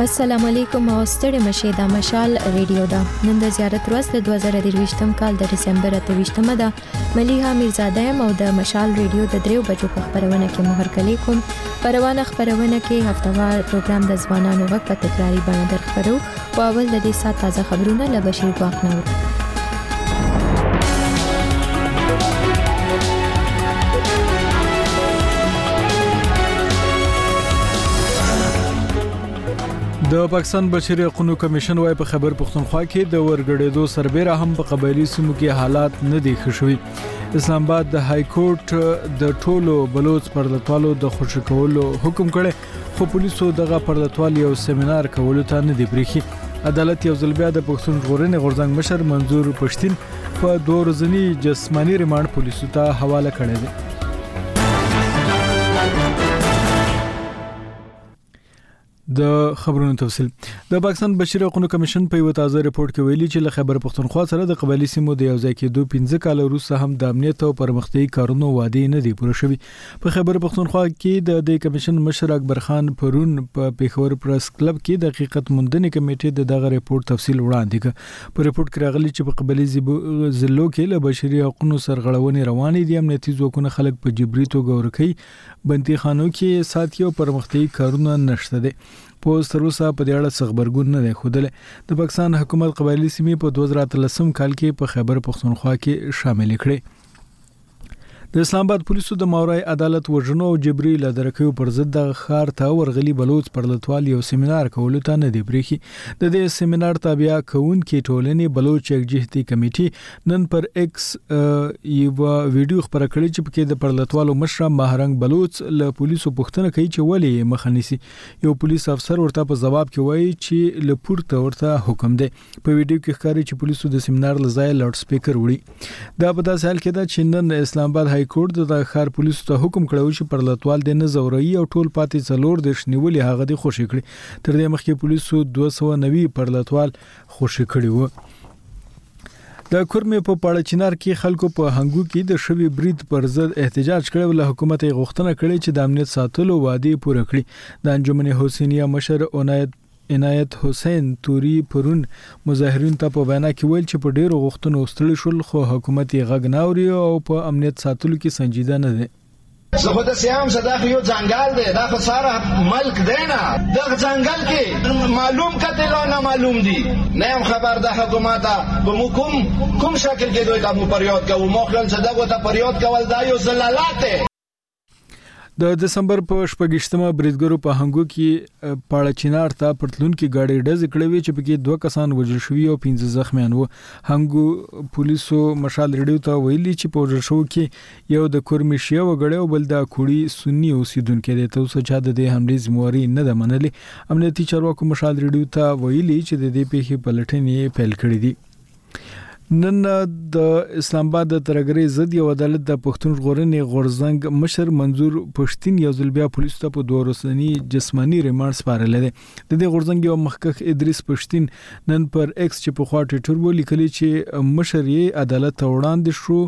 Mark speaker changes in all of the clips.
Speaker 1: السلام علیکم او ستړي مشه د مشال ریډیو دا نن د زیارت ورځ د 2023م کال د دسمبر 28مه ده. ملیحه میرزاده او د مشال ریډیو د 3 بجو په خبرونه کې مهر کلی کوم. پروانه خبرونه کې هفتوار پروګرام د ځوانانو وخت په تکراری باندې درخبرو او اول د دې سات تازه خبرونه له بشیر ګواخ نو.
Speaker 2: د پاکستان بشري حقوقو کمیشن وايي په خبر پښتونخوا کې د ورګړېدو سربېره هم په قبایلی سیمو کې حالات نه دي ښه شوي. اسلام آباد د های کورټ د ټولو بلوچ پردتوالو د خوشی کولو حکم کړي خو پولیسو دغه پردتوال یو سیمینار کولو ته نه دی پریښي. عدالت یو ځل بیا د پښتون ژغورنې غورځنګ مشر منظور پښتين په 2 ورځنی جسمانی ریماند پولیسو ته حواله کړی دی. د خبرونو تفصیل د پاکستان بشري حقوقو کمیشن په یو تازه ریپورت کې ویلي چې له خبر پښتونخوا سره د قبایلی سیمو د یوځای کېدو 15 کال وروسته هم د امنیت او پرمختګي کارونو وعده نه دی پوره شوی. په خبر پښتونخوا کې د کمیشن مشر اکبر خان پرون په پیښور پریس کلب کې د حقیقت موندنې کمیټې د دغه ریپورت تفصیل وړاندې کړ. په ریپورت کې راغلي چې په قبایلی ضلعو کې له بشري حقوقو سرغړونې روانې دي. امنیتي ځواکونه خلک په جبري توګه ورکوي. بندي خانو کې ساتي او پرمختګي کارونه نشته دي. پوز تر اوسه په دې اړه څه خبرګون نه دی خوده. د پاکستان حکومت قبایلی سیمې په 2013 کال کې په خیبر پختونخوا کې شامل کړي. د اسلام آباد پولیسو د ماورای عدالت وژنو او جبري لدرکیو پر ضد د خار ته ورغلي بلوچ پرلتوال یو سیمینار کولو ته نه دی پریښي. د دې سیمینار تابع کون کې ټولنې بلوچ یکجهتي کمیټي نن پر ایکس یو ویډیو خبره کړې چې پکې د پرلتوالو مشر مهرنګ بلوچ له پولیسو پوښتنه کوي چې ولې مخنیسي. یو پولیس افسر ورته په جواب کې وایي چې لپورته ورته حکم دی. په ویډیو کې ښکاري چې پولیسو د سیمینار لزای لاوډ سپیکر وړي. دا په داسې حال کې ده چې نن اسلام آباد کورټ د ښار پولیسو ته حکم کړو چې پرلتوال د نزوري او ټول پاتې څلور د شنیولې هغه د خوشی کړي. تر دې مخکې پولیسو 290 پرلتوال خوشی کړي وو. د کورمې په پاړچینار کې خلکو په هنګو کې د شوی برید پر ضد احتجاج کړو. له حکومت غوښتنه کړې چې د امنیت ساتلو وعده پوره کړي. د انجمن حسینیه مشر عنایت حسین توري پرون مظاهرین ته په وینا کې ویل چې په ډیرو غوښتنو ستړي شول خو حکومت یې غږ نه اوري او په امنیت ساتلو کې سنجیده نه دی.
Speaker 3: زه د سیام صداخ یو ځنګل دی دا په ساره ملک دی نه د ځنګل کې معلوم کته نه معلوم دي نه خبر د حکومت په کوم شکل کې دوی د پریود کوي مخلن صداقو ته پریود کول دا یو زلالات دی.
Speaker 2: د دسمبر په 28مه بریدګرو په هنګو کې پاړچینار ته پرتلون کې گاډي ډز کړې چې پکې 2 کسان وژل شوي او 15 زخمیان وو. هنګو پولیسو مشال ریډیو ته ویلي چې په وژل شو کې یو د کورمیشیا وګړی او بل د کوړی سنی اوسیدونکو دی. ته اوس چا د دې حملې ذمہواری نه ده منلې. امنیتي چارواکو مشال ریډیو ته ویلي چې د دې پیښې پلټنې پیل کړې دي. نن د اسلام آباد د ترګری ضد یو عدالت د پښتون ژغورنې غورځنګ مشر منظور پښتين یو ځل بیا پولیسو ته په 2 ورځنی جسمانی ریماند سپارل دي. د دې غورځنګ یو مخکخ ادریس پښتين نن پر ایکس چې په خوا ټویټر ولیکلی چې مشر یې عدالت وړاندې شو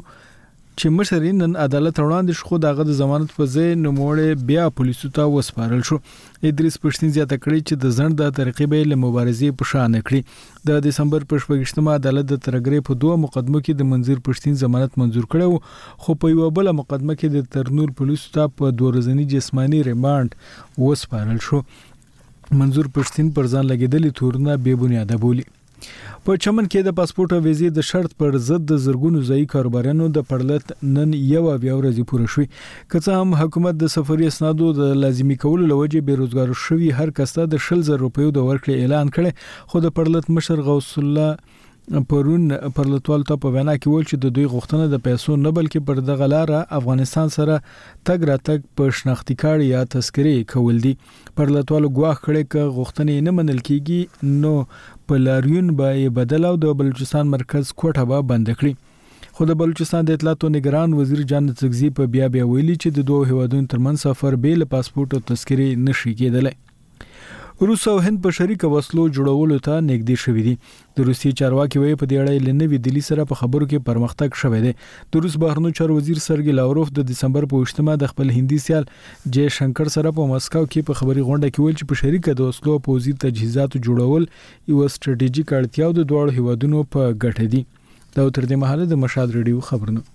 Speaker 2: خو دغه د ضمانت په ځای نوموړی بیا پولیسو ته وسپارل شو. ادریس پښتين زیاته کړی چې د ځند د ترقیبې له مبارزې په شان کړی. د دسمبر په 28مه عدالت د ترګری په 2 مقدمو کې د منظور پښتين ضمانت منظور کړو خو په یو بل مقدمه کې د ترنور پولیسو ته په 2 ورځنی جسمانی ریماند وسپارل شو. منظور پښتين پر ځان لګیدلې تورونه بے بنیاده بولی. په چمن کې د پاسپورت او ویزې د شرط پر ضد د زرګونو ځای کاروبارانو د پړلت نن یو بیا ورځې پوره شوې. که څه هم حکومت د سفري اسنادو د لازمي کولو لوجه بیروزګار شوی هر کس ته د 100,000 روپیو د ورکړې اعلان کړي خو د پړلت مشر غوث الله پرون پرلتوال ته په وینا کې ویل چې د دوی غوښتنه د پیسو نه بلکې پر دغه لار افغانستان سره تګ راتګ په شناختی کارت یا تذکرې کول دي. پرلتوال غواخ کړي ک غوښتنې نه منل کیږي نو په لاریون به بدل او د بلوچستان مرکز کوټه به بند کړي. خو د بلوچستان د اطلاعات او نگران وزیر جان تغزی په بیا ویلي چې د دوه هیوادونو ترمن سفر بیل پاسپورت او تذکرې نشي کېدلی. روس او هند په شریک وسلو جوړولو ته نږدې شوې دي. د روسي چارواکي وایي په دې اړه لنوي دلی سره په خبرو کې پرمختګ شوی دی. د روس بهرنیو چارو وزیر سرګي لاوروف د دسمبر په 8مه د خپل هندي سیال جے شنکر سره په مسکو کې په خبري غونډه کې ویل چې په شریک د وسلو پوزي تجهیزاتو جوړول یو ستراتیژیک اړتیا د دوه هیوادونو په ګټه دي. دا تر دې مهاله د مشال ریډیو خبرونه.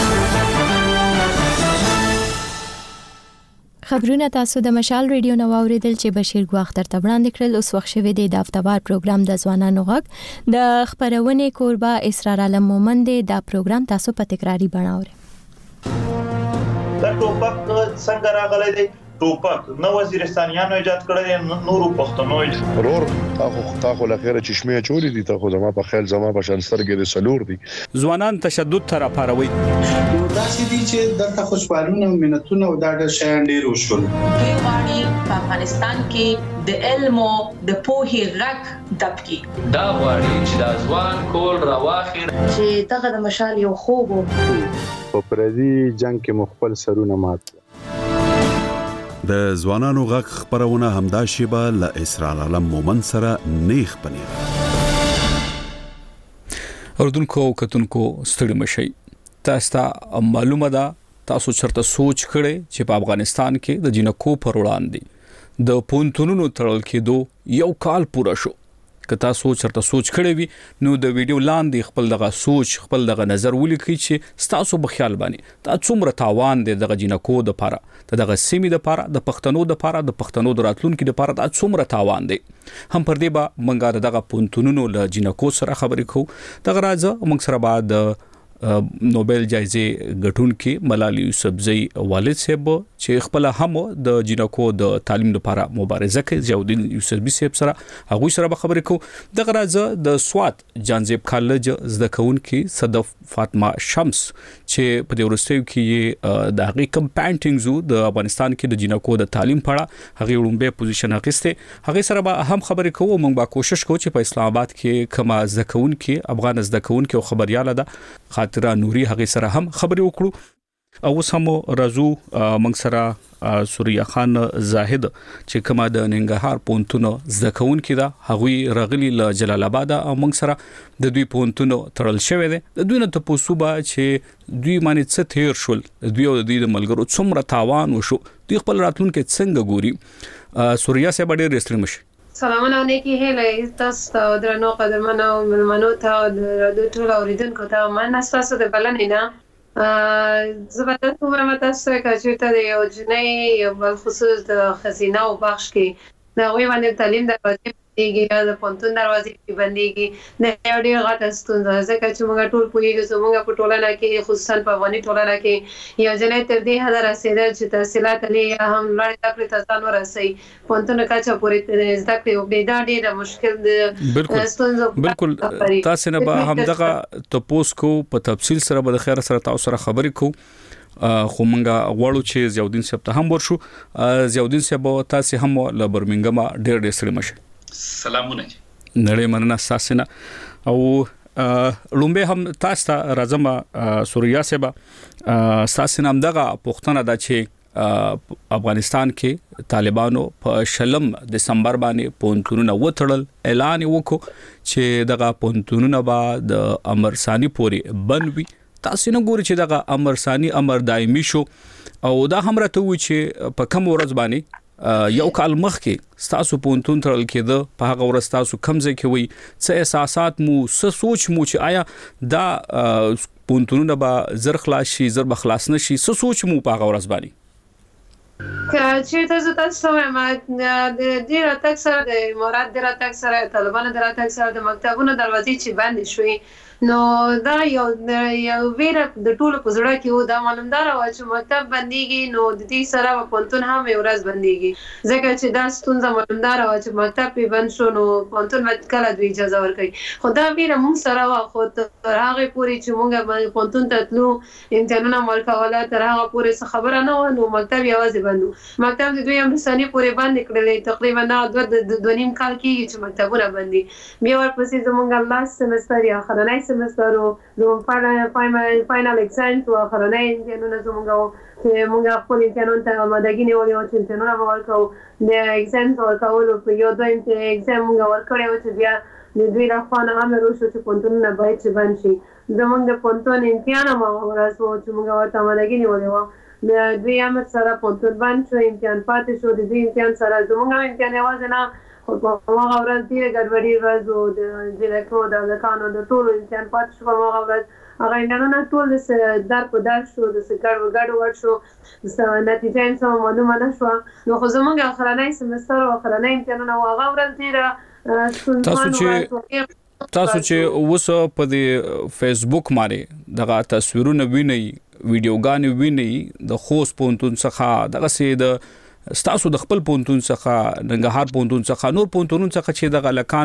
Speaker 1: خبرونه تاسو د مشال ریډیو نو اوریدل چې بشیر ګواختر ته وړاندې کړل. اوس وخت شوه د هفتهوار پروګرام د ځوانانو غږ د خبرونه کوربه اسرار عالم مومند دا پروګرام تاسو په تکراری بڼه اورئ.
Speaker 4: دا ټوپک څنګه راغلی دی؟ ټوپک نو وزیرستانیانو ایجاد کړی، نورو پښتنو
Speaker 5: ورور تاخو لخيره چشمه چولې دي، تاخو زما په خیال زما په شان سترګې د سلور دي.
Speaker 6: ځوانان تشدد تر پاروي
Speaker 7: دا چې دي چې دلته خوشبالونه او منتونه او دا د شیان ډیر وشول.
Speaker 8: دوی غواړي په افغانستان کې د علم او د پوهې غږ دبکي.
Speaker 9: دا غواړي چې د ځوان کول راواخیر
Speaker 8: چې دغه د مشال یو خوب
Speaker 10: په پردي جنگ کې مخبل سرونه مات.
Speaker 11: د ځوانانو غږ خبرونه همدا شیبه ل اسرار عالم مومن سره نیخ پنیر.
Speaker 6: اردوونکو کتونکو ستړي مشي. تاسو معلومه ده تاسو چرته سوچ کړئ چې په افغانستان کې د جنکو پر وړاندې د پونتونونو تړل کېدو یو کال پوره شو. که تاسو چرته سوچ کړئ وي نو د ویډیو لاندې خپل دغه سوچ خپل دغه نظر ولیکئ چې تاسو په خیال باندې دا څومره تاوان دی دغه جنکو د پاره، دغه سیمې د پاره، د پښتنو د پاره، د پښتنو د راتلونکو د پاره دا څومره تاوان دی. هم پر دې به منګه دغه پونتونونو له جنکو سره خبرې کوو. دغه راځه موږ سره بعد نوبل جایزه ګټونکي ملالي یوسفزئی والد صاحب چې خپل هم د جنکو د تعلیم لپاره مبارزه کوي، ضیاءالدین یوسفزئی صاحب سره هغه سره خبرې کوو. دغه راځه د سوات جانزیب کالج زده کوونکي صدف فاطمه شمس چې په دې ورستیو کې د هغه کم پینټینګز د افغانستان کې د جنکو د تعلیم په اړه هغه لومبه پوزیشن اخیسته، هغه سره به هم خبرې کوو. موږ به کوشش کوو چې په اسلام آباد کې کما زده کوونکي افغان زده کوونکي او خبرياله ده خاطره نوري هغه سره هم خبرې وکړو. او سم رازو موږ سره سوریا خان زاهد چې کما د ننګرهار پونتونو زده کوونکي ده هغه رغلی له جلال آباد او موږ سره د دوی پونتونو تړل شوی دی. د دوی نه ته پوسوبه چې دوی باندې څه تیر شول، دوی او د ملګرو څومره تاوان وشو، دوی خپل راتلونکي څنګه ګوري. سوریا صاحب ډېر رسل مشي.
Speaker 12: سلامونه نیکی هیله تاسو درنو قدرمنو ملمنو ته د ټول اوریدونکو ته مننه تاسو د بلنې نه. زبردست کومه تاسو چې ته د یو جنۍ بل خصوص د خزینه او بخش کې دا وی باندې تعلیم دروازې بنديږي، د پونتون دروازې بنديږي، د یو ډیر غټ ستونزه ځکه چې موږ ټول پوهیږو چې موږ په ټولنه کې خصوصا په افغاني ټولنه کې یو جنۍ تر دې حد رسیدل چې تحصیلات لري هم لوړ تکړه تاسو نه رسي پونتون کچا پورې زده کړې او د دا ډیره مشکل د ستونزه. بالکل
Speaker 6: تاسو نه به هم دغه تاسو کو په تفصیل سره به خیر سره تاسو سره خبرې کو. خو مونږه غواړو چې ضیاءالدین صاحب ته هم ورشو. ضیاءالدین صاحب تاسو هم له برمنګم ډېر سره مشه.
Speaker 9: سلامونه
Speaker 6: نړۍ مننه ساسنه او لومبه هم تاسو ته راځم. سوریا صاحب تاسو نام دغه پښتنه د چې افغانستان کې طالبانو په شلم دسمبر باندې پونتونونه وټړل، اعلان وکړ چې دغه پونتونونه به د امر ثانی پورې بنوي. تاسو نه ګوري چې دغه امر ثانی امر دایمي شو او دا هم راته و چې په کوم ورځ باندې یو کال مخکې تاسو پونتون تړل کېده، په هغه ورځ تاسو کمزې کې وي څه احساسات مو څه سوچ مو چې آیا دا پونتونونه به زر خلاص شي زر بخلاص نشي، څه سوچ مو په هغه ورځ باندې
Speaker 12: چې تاسو ما د دې راتګ سره د مراد د راتګ سره طالبانو د راتګ سره د مکتبونو دروازې چې بند شوي نو دا یو ویره د ټولو په زړه کې و. دا معلومدار و چې مکتب بنديږي نو د دې سره په پونتون هم یو ورځ بنديږي ځکه چې دا ستونزه معلومدار و چې مکتب په بند شو نو پونتون کله دوی اجازه ورکړي. خو دا ویره موږ سره و. خو تر هغه پورې چې موږ پونتون ته تلو امتحانونه ورکوله تر هغه پورې خبره نه و نو مکتب یوازې بندو. مکتب د دوی امرسانی پورې بند کړل، تقریبا د 2.5 کال کې چې مکتبونه بندي. بیا ورپسې زموږ لاس سمستر یا خلنۍ سمستر زموږ فاینل اکزامز او اخرنۍ امتحانونه زموږ چې موږ خپل امتحانونو ته آمادګي نیولې وه چې امتحانونه به ورکوو د اکزامز ورکولو په یو دویم اکزام موږ ورکړی و چې بیا د دوی لخوا نه امر وشو چې پوهنتونونه باید چې بند شي. زموږ د پوهنتون امتحان هم هغه ورځ و چې موږ ورته آمادګي نیولې وه. د دوی امر سره پوهنتون بند شو، امتحان پاتې شو. د دوی امتحان سره زموږ هم امتحان یوازې نه، خو په هغه ورځ ډېره ګډوډي ورځ و. د جلکو د هلکانو د ټولو امتحان پاتې شو په هغه ورځ. هغه امتحانونه ټول در په در شو، داسې ګډوډ شو، نتیجه یې سمه معلومه نه شوه. نو خو زموږ اخرنی سمستر او اخرنی امتحانونه و هغه ورځ ډېره
Speaker 6: تاسو چې اوس په دې فیسبوک باندې دغه تصویرونه وینئ، ویډیوګانې وینئ د خوست پوهنتون څخه، دغسې د ستاسو د خپل پوهنتون څخه، ننګرهار پوهنتون څخه، نور پوهنتونونو څخه چې دغه هلکان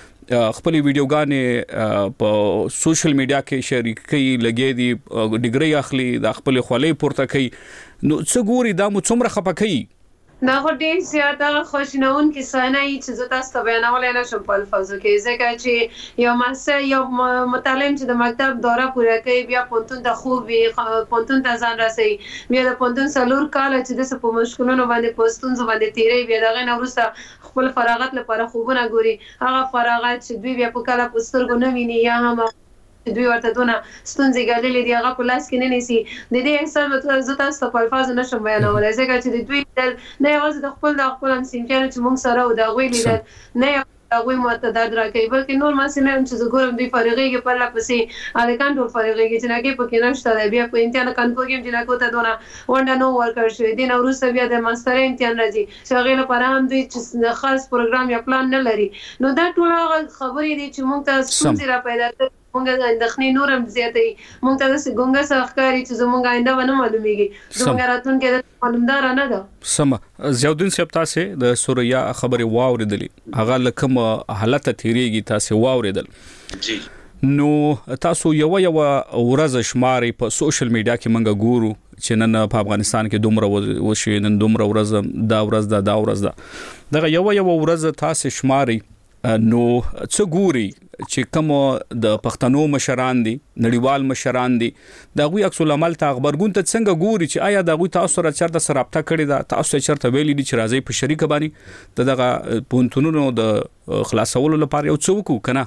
Speaker 6: خپلې ویډیوګانې په سوشل میډیا کې شریک کوي، لګیا دي، ډیګرۍ اخلي، د خپلې خولۍ پورته کوي، نو څه ګوري دا مو څومره خفه کوي؟
Speaker 12: دا خو ډېر زیات هغه خواشینونکې صحنه وي چې زه تاسو ته بیانولی نه شم په الفاظو کې، ځکه چې یو محصل، یو متعلم چې د مکتب دوره پوره کوي، بیا پوهنتون ته خوب وي، پوهنتون ته ځان رسوي، بیا د پوهنتون 4 کاله چې داسې په مشکلونو باندې په ستونزو باندې تېروي، بیا د هغې نه وروسته خپل فراغت لپاره خوبونه ګوري. هغه فراغت چې دوی بیا په کله په سترګو نه ویني، یا هم دوی ورته دونه ستونزې ګاللې دي هغه په لاس کې نه نیسي. د دې احساس زه تاسو ته په الفاظو نه شم بیانولی، ځکه چې د دوی لیدل نه یوازې د خپل همصنفیانو چې موږ سره و د هغوی لیدل نه هغوی ماته درد راکوي، بلکې نور محصلین چې زه ګورم دوی فارغېږي پرله پسې، هلکان ټول فارغېږي، جنکۍ پکې نشته دی. بیا په امتحان کنکور کې هم جنکو ته دونه ونډه نه ورکړل شوې. دې نه وروسته بیا د ماسټرۍ امتحان راځي چې هغې لپاره هم دوی خاص پروګرام یا پلان نه لري. نو دا ټول هغه خبرې دي چې موږ ته ستونزې را پیدا کوي، موږ اندېښنې نور هم زیاتوي، موږ ته داسې ګونګه څه ښکاري چې زموږ آینده به نه معلومېږي، زموږ راتلونکی معلومداره نه ده.
Speaker 6: سمه. ضیاءالدین صاحب، تاسې د سوریا خبرې واورېدلې، هغه له کوم حالته تېرېږي تاسې واورېدل؟
Speaker 9: جی.
Speaker 6: نو تاسو یو ورځ شمارې په سوشل میډیا کې موږ ګورو چې نن په افغانستان کې دومره وشي، نن دومره ورځ، دا ورځ ده. دغه یو ورځ تاسې شمارې، نو څه ګوري چې کوم د پښتنو مشران دي، نړیوال مشران دي، د هغوی عکس العمل ته غبرګون ته څنګه ګوري چې آیا د هغوی تاسو سره چېرته رابطه کړې ده، تاسو ته چېرته ویلي دي چې راځئ په شریکه باندې د دغه پوهنتونونو د خلاصولو لپاره یو څه وکړو که نه؟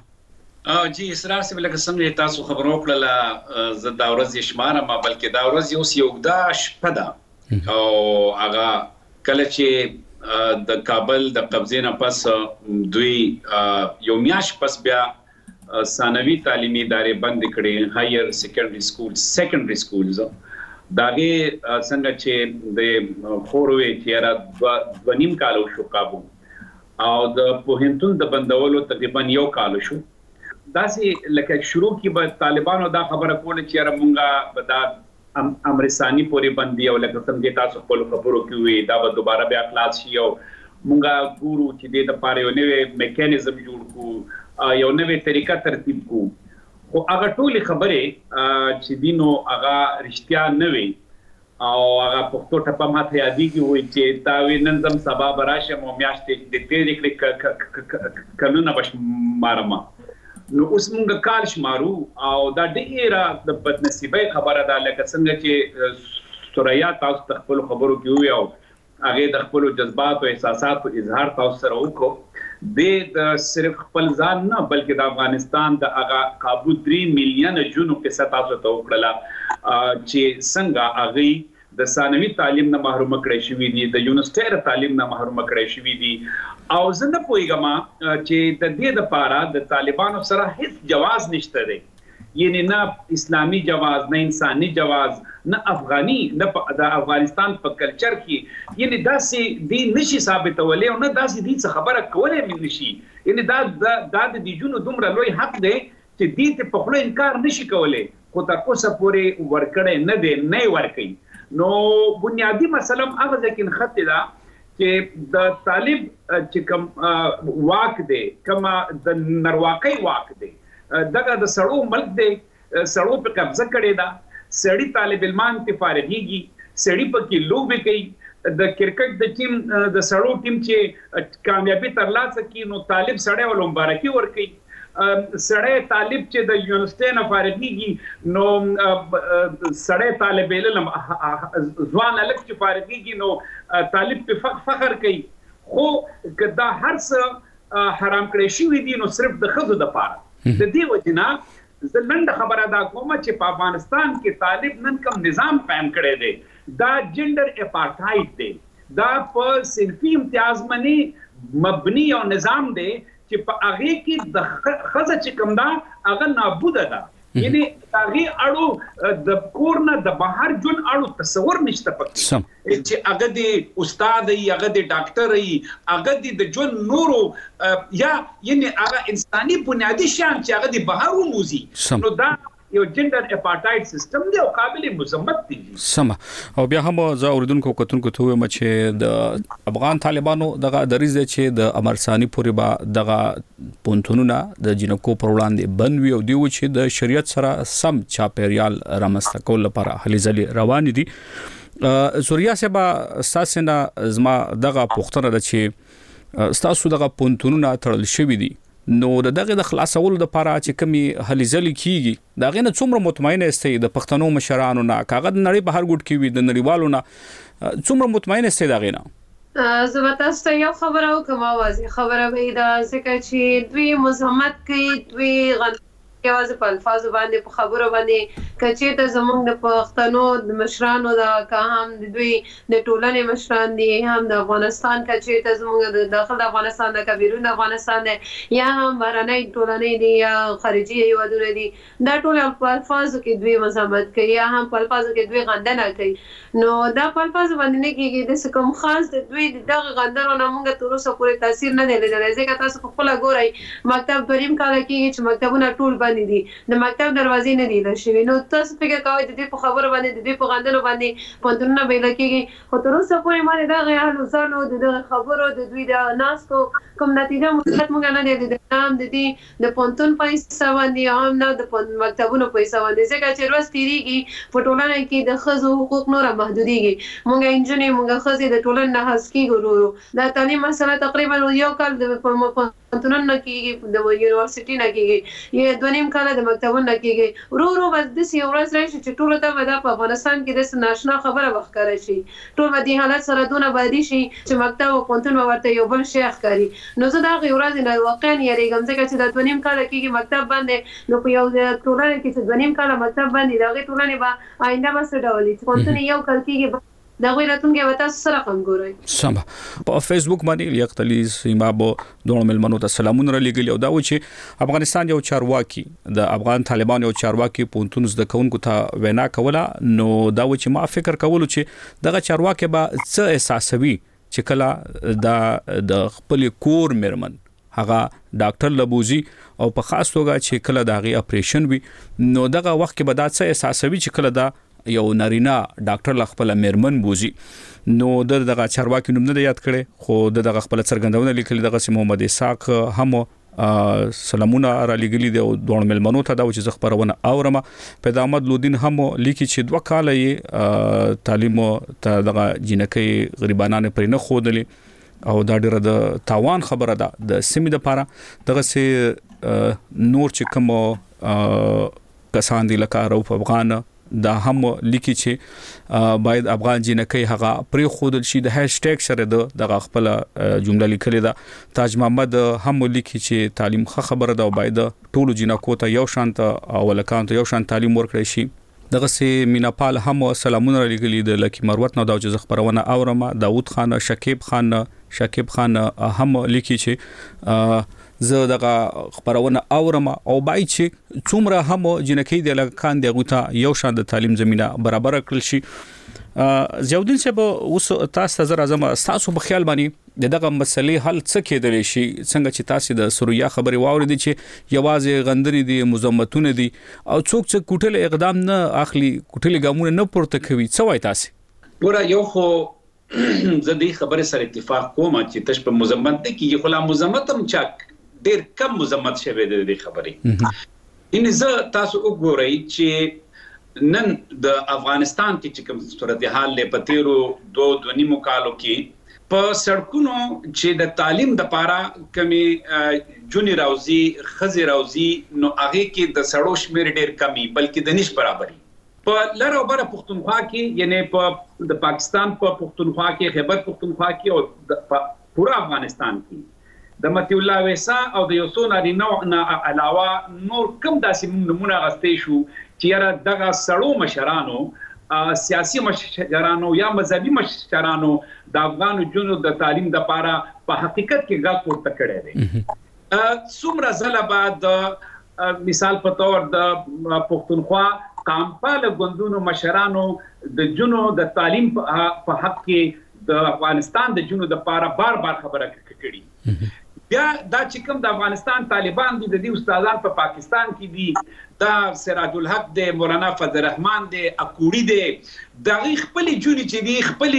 Speaker 9: جی، اسرار صاحب، لکه څنګه تاسو خبر وکړله، زه دا ورځ یې شمارم، بلکې دا ورځ اوس یو اوږده شپه ده، او هغه کله چې د کابل د قبضې نه پس دوی یو میاشت پس بیا ثانوي تعلیمي ادارې بند کړې، هایر سیکنډري سکولز، دا هغې څنګه چې د خوروې تیاره 2.5 کال شو کابو، او د پوهنتون د بندولو تقریبا 1 کال شو. داسې لکه شروع کې به طالبانو دا خبره کوله چې یاره مونږه به دا امرسانی پورې بندي، او لکه څنګه تاسو خپل خبرو کې وي دا به دوباره بیا خلاص شي، او مونږه ګورو چې دې لپاره یو نوی میکانیزم جوړ کړو، یو نوی طریقه ترتیب کړو. خو هغه ټولې خبرې چې دي نو هغه رښتیا نه وي، او هغه پښتو ټپه ماته یادېږي وایي چې تا وی نن ځم سبا به راشم او میاشتې د تېرې کړې کلونه به شمارم. نو اوس مونږ کال شمارو، او دا ډېره د بدنصیبۍ خبره ده، لکه څنګه چې سوریا تاسو ته خپلو خبرو کې ووایي، او هغې د خپلو جذباتو او احساساتو اظهار تاسو سره وکړو. دې د صرف خپل ځان نه، بلکې د افغانستان د هغه قابو 3 میلیونه جنو قصه تاسو ته وکړله چې څنګه هغوی د ثانوي تعلیم نه محروم کړی شوي دي، د یونیورسټي تعلیم نه محروم کړی شوي دي. او زه نه پوهېږم چې د دې دپاره د طالبانو سره هیڅ جواز نشته دی، یعنی نه اسلامي جواز، نه انساني جواز، نه افغاني، نه د افغانستان په کلچر کې، یعنی داسې دی نشي ثابتولی، او نه داسې دی څه خبره کولی مې نشي. یعنی دا د دې جونو دومره لوی حق دی چې دې ته په خوله انکار نشي کولی، خو تر اوسه پورې ورکړی نه دی، نه یې ورکوي. نو بنیادي مسله هغه ځای کې نښتې ده چې د طالب چې کوم واک دی، کوم د نرواکۍ واک دی، دغه د سړو ملک دی، سړو په قبضه کړې ده. سړي طالب علمان ته فارغېږي، سړي پکې لوبې کوي. د کرکټ د ټیم، د سړو ټیم چې کامیابي ترلاسه کړي، نو طالب سړی ول مبارکي ورکوي.
Speaker 13: سړی طالب چې د یونیورسيټي نه فارغيږي نو سړی طالب علم ځوان الک چې فارغيږي نو طالب په فخر کوي خو کدا هر څه حرام کړی شي دي نو صرف د خزو د پاره د دې وجنا زلند خبره دا کومه چې په افغانستان کې طالب نن کوم نظام قائم کړی دی دا جندر اپارټایډ دی دا په صنفي امتیاز باندې مبني او نظام دی چې په هغه کې د خزه چې کوم دا هغه نابوده ده یعنی هغه اړو د کورنه د بهر جون اړو تصور نشته پکې چې هغه د استاد ای هغه د ډاکټر ای هغه د جون نورو یا یعنی هغه انساني بنیادی شان چې هغه د بهر وموزي نو دا یو جندر اپارټایډ سیستم دی او قابل مذمت دی
Speaker 6: سم او بیا هم زه اوریدونکو کتونکو ته وایم چې د افغان طالبانو دغه دریځ چې د امرسانی پورې با دغه پونتونونه د جنکو پر وړاندې بند وي او دی چې د شریعت سره سم چاپیریال رامنځته کول لپاره هلي ځلي روان دي سوریا سبا ساسنه زما دغه پوښتنه ده چې تاسو دغه پونتونونه تړل شوی دي نو دغه د خلاصولو د لپاره چې کمی هلي ځلي کیږي دا غنه څومره مطمئنه استئ د پښتنو مشرانو نه کاغذ نړۍ په هر ګډ کې وي د نړیوالو نه څومره مطمئنه استئ دا غنه
Speaker 12: زبردست یو خبره کوم واضح خبره به دا ځکه چې دوی مزاحمت کوي دوی یوازې په الفاظو باندې په خبرو باندې کچې ته زمونږ د پښتنو د مشرانو دا که هم د دوی د ټولنې مشران دي هم د افغانستان کچې ته زمونږ د داخل افغانستان د کبیرون افغانستان دی یا هم بهرنۍ ټولنې دي یا خارجي هیوادونه دي دا ټول په الفاظو کې دوی مزاحمت کوي یا هم په الفاظو کې دوی غندنه کوي نو دا په الفاظو باندې نه کېږي داسې کوم خاص د دوی دغه غندنو نه موږ تر اوسه پورې تاثیر نه دی لیدلی ځکه تاسو خپله ګورئ مکتب دویم کاله کېږي چې مکتبونه ټول دي د مکتب دروازې نه دي لشي نو تاسو فکر کوئ د دې په خبرو باندې د دې په غندنو باندې پونتونه به لکېږي خو تر اوسه پورې ما دا غیال وسانو د خبرو د دوی د ناسو کوم نتیجه مثبت مونږ نه دي د نام د دې د پونتون پیسې باندې هم نه د مکتبونو پیسې باندې ځکه چې ورځ تیریږي په ټولنه کې د ښځو حقوق نور محدودېږي مونږ انجنې مونږ ښځې د ټولنې نه حذف کیږو دا تعلیم مسله تقریبا یو کال د پونتون نه کېږي د یونیورسيټي نه کېږي یا دویم کال د مکتبونو نه کېږي ورو بس د یو ورځ راشي چې ټول ته به په افغانستان کې د ناشنا خبره وښکاره شي ټول به د حالت سره دونه بادي شي چې مکتب او پونتون ورته یو بل شی ښکاري نو زه دا ورځ نه واقعا یریږم ځکه چې د دویم کال کېږي مکتب باندې نو په یو ټولنه کې چې دویم کال مکتب باندې دغه ټولنه به آینده به څه ډول چې پونتون یو کال کېږي دا غوړه راتونکي وتا سره کوم ګورئ
Speaker 6: سم په فیسبوک باندې لیاقتلی سیما بو دوه ملمنو ته سلامونه را لګلی او دا و چې افغانستان یو چارواکي د افغان طالبان یو چارواکي پونتون زده کوونکو ته وینا کوله نو دا و چې ما فکر کولو چې دغه چارواکي به څه احساسوي چې کله د خپل کور مرمن هغه ډاکټر لبوزي او په خاص توګه چې کله دغه اپریشن وي نو دغه وخت کې به دا څه احساسوي چې کله دا یو نارینا ډاکټر لخپل مرمن بوزي نو دغه چارواکي نوم نه یاد کړي خو دغه خپل څرګندونه لیکلي دغه محمد اسحاق هم سلامونه را لګلي دی او دوه ملمنو ته دا چې خبرونه اورم پیدا احمد لودین هم لیکي چې 2 کال یې تعلیم ته دغه جنکې غریبانانه پرې نه خودلی او دا ډیره د تاوان خبره ده د سیمې لپاره دغه سه نور چې کوم کسان دي لکه روف افغان دا هم لیکي چې باید افغان جنکې هغه پرې خودل شي د هاشټیګ سره دغه خپل جمله لیکلې ده تاج محمد هم لیکي چې تعلیم خبره ده او باید ټولو جنکو ته یو شانت او لکان ته یو شان تعلیم ورکړي شي دغه سي میناپال هم سلامونه لګلي د لکی مروت نو دا چې خبرونه اورم داوود خان شکیب خان هم لیکي چې زه دغه خبرونه اورم او بای چې څومره هم جنکې د لکان دغه ته یو شان د تعلیم زمينه برابر کړل شي زیودین صاحب اوس تاسو زر اعظم تاسو په خیال باندې دغه مسلې حل څه کېدلی شي څنګه چې تاسو د سوریا خبري واورید چې یوازې غندري دي مزمتونه دي او څوک کوټل اقدام نه اخلي کوټل ګامونه نه پورته کوي څه وای تاسو
Speaker 9: پورا یو خو زدي خبره سره اتفاق کوم چې تش په مزمت کې خلا مزمتم چاک ډیر کم مزمت شوه د دې خبرې ان زه تاسو وګورئ چې نن د افغانستان کې چې کوم صورتحال له پتیرو 2.5 کالو کې په سړکونو چې د تعلیم د پاره کمی جونی راوزی خزي راوزی نو هغه کې د سړو شمیر ډیر کمی بلکې د نش برابرۍ په لاره وبره پښتونخوا کې یعنی په د پاکستان په پښتونخوا کې خیبر پښتونخوا کې او د پورا افغانستان کې د متي الله ویسا او د یوسو نارینه نه علاوه نور کم داسې نمونه غستې شو چې یاره دغه سړو مشرانو سیاسي مشرانو یا مذهبي مشرانو د افغان جنو د تعلیم د پاره په حقیقت کې غاټ پورته کړی دی څومره ځله بعد مثال په تور د پښتونخوا قامپال غوندونو مشرانو د جنو د تعلیم په حق کې د افغانستان د جنو د پاره بار خبره کړې بیا دا چې کوم د افغانستان طالبان دي د دې استادان په پاکستان کې دي دا سراج الحق دی مولانا فضل الرحمن دی اکوړي دی د خپل جونی چې دي خپل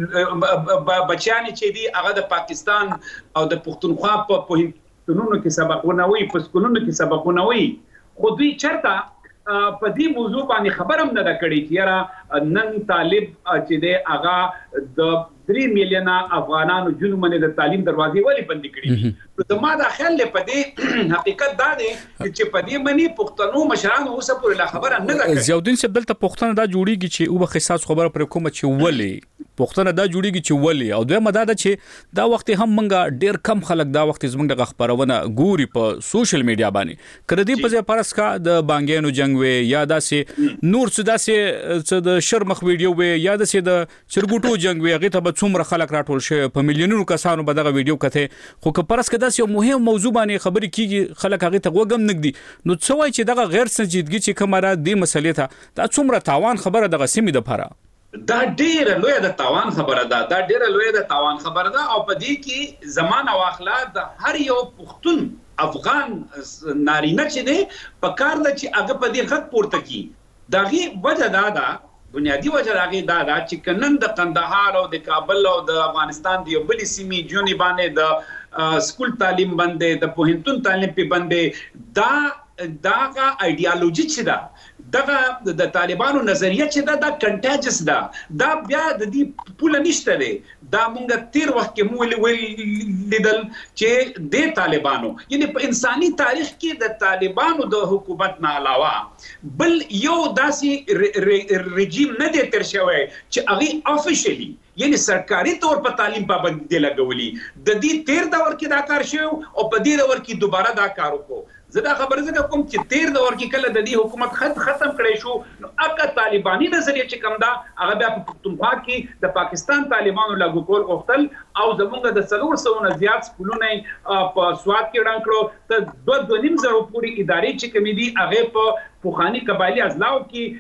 Speaker 9: بچیانی چې دي هغه د پاکستان او د پښتونخوا په پوهنتونونو کې سبقونه وي په سکولونو کې سبقونه وي خو دوی چرته په دې موضوع باندې خبرم نه کړی چې یاره نن طالب چې دی هغه د 3 میلیونه افغانانو جنومنه د تعلیم دروازې ولې بند کړې نو ما دا خیال له پدې حقیقت دا دی چې پدې منی پښتنو مشرانو اوسه پورې لا خبره نه ده
Speaker 6: زیاودین چې بلته پښتنه دا جوړیږي چې او بخصاص خبره پر کومه چې ولې پښتنه دا جوړیږي چې ولې او دوی مداده چې دا وخت هم منګه ډیر کم خلک دا وخت زمنګ د خبرونه ګوري په سوشل میډیا باندې کړه دې په پرس کا د بانګینو جنگ وي یا داسې نور څه داسې د شرمخ ویډیو وي یا داسې د چرګوټو جنگ وي هغه ته څومره خلک راټول شي په میلیونونو کسانو به دغه ویډیو کته خو که پرس کدا یو مهم موضوع باندې خبرې کیږي خلک هغه ته وګم نګدي نو څه وای چې دغه غیر سنجیدګي چې کومه د مسلې ته دا څومره تاوان خبره دغه سیمې د پاره
Speaker 9: دا ډیره لوی د تاوان خبره ده دا ډیره لوی د تاوان خبره ده او په دې کې زمانه او اخلاق د هر یو پښتون افغان نارینه چې دی په کار د چې هغه په دې غږ پورته کی دغه وجه ده بنیادی وجه راغی دا چې کنن د قندهار او د کابل او د افغانستان دی بل سیمې جونی باندې د سکول تعلیم باندې د پوهنتون تعلیم په باندې دا ایدئولوژي چې دا دغه د طالبانو نظریه چې دا کنټاجس دا بیا د دې پوله نشته دی دا مونږ تیر وخت کې مو لیدل چې د طالبانو یعنی په انساني تاریخ کې د طالبانو د حکومت نه علاوه بل یو داسې رژیم نه دی تر شوی چې هغه افیشلی یعنی سرکاري طور په تعلیم پابندي لګولي د دې تیر دور کې دا کار شو او په دې دور کې دوباره دا کار وکړو زدا خبر زده کوم چې تیر دور کې کله د دې حکومت ختم کړي شو نو اګه طالباني نظریه چې کوم دا هغه بیا په پښتونخوا کې د پاکستان طالبانو لاګو کول غوښتل او زمونږ د 300 نه زیات سکولونه په سواد کې وړاندې کړو ته 2.5 زره پوری ادارې چې کمی دي هغه په پوخانی قبایلی ازلاو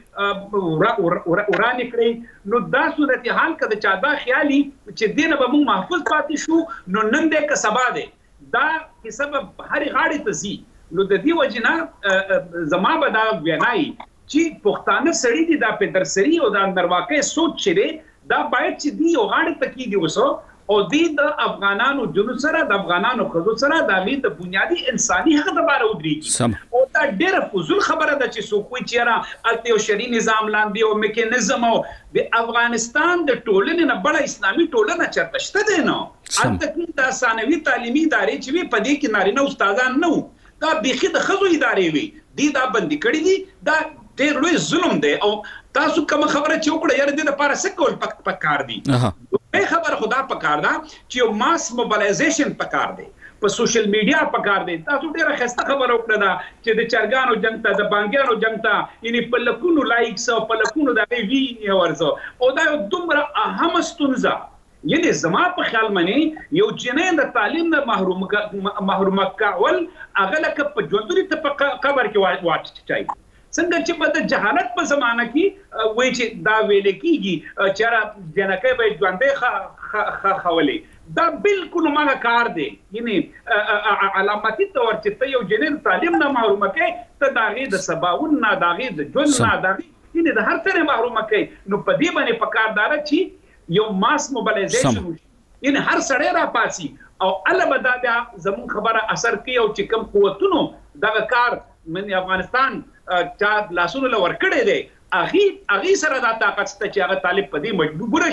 Speaker 9: کې ورانه کړی نو دا صورت حال کده چا دا خیالي چې دینه به موږ محفوظ پاتې شو نو نن دې که سبا دې دا کی سبب هر غاړي ته زی نو د دې وجنه زما به دا وینای چې پښتانه سړی دي دا په درسري او دا نرواکه سوچ چره دا باید چې دی او غاړي تکي دی وسو او د افغانانو جنو سره د افغانانو خزو سره د غي د بنیادی انساني حق د باره ودرېږي او دا ډېر فزول خبره ده چې څوک وي چې را الته یو شری نظام لاندې او میکانیزم او د افغانستان د ټولنې نه بل اسلامي ټولنه چرته شته دی نو الته کې د ثانوي تعلیمي ادارې چې په دې کې نارینه استادان نو دا بيخي د خزو ادارې وي دي دا بندي کړی دي دا ډېر لوی ظلم دی او تاسو کوم خبره چې وکړه یاره د لپاره سکول پکار دي به خبر خدا پکار دا چې یو ماس موبلایزیشن پکار دی په سوشل میډیا پکار دی تاسو ډیره خسته خبر وکړه دا چې د چرګانو جنگ ته د بانګیانو جنگ ته یعنی په لکونو لایکس او په لکونو د وی ورزو او دا دومره اهم ستونزه یعنی زما په خیال منی یو جنین د تعلیم نه محروم کول هغه لکه په ژوندوري ته په قبر کې واچي څنګه چې په جهالت په زمانہ کې وای چې دا ویل کیږي چې جنکه به ژوندې خولې دا بالکل ماګه کار دی یعنی علامتي تور چې ته یو جنین تعلیم نه محروم کې ته داغه د سباون نه داغه د جون نه داغه یعنی د هر څه محروم کې نو په دې باندې پکاردار چې یو ماس موبلایزیشن یعنی هر سړی را پاسي او البته بیا زمون خبره اثر کوي او چې کوم قوتونو دغه کار من افغانستان چا لاسونو لور کړی دی اغي سره دا طاقت ست چې هغه طالب په دې مجبور شي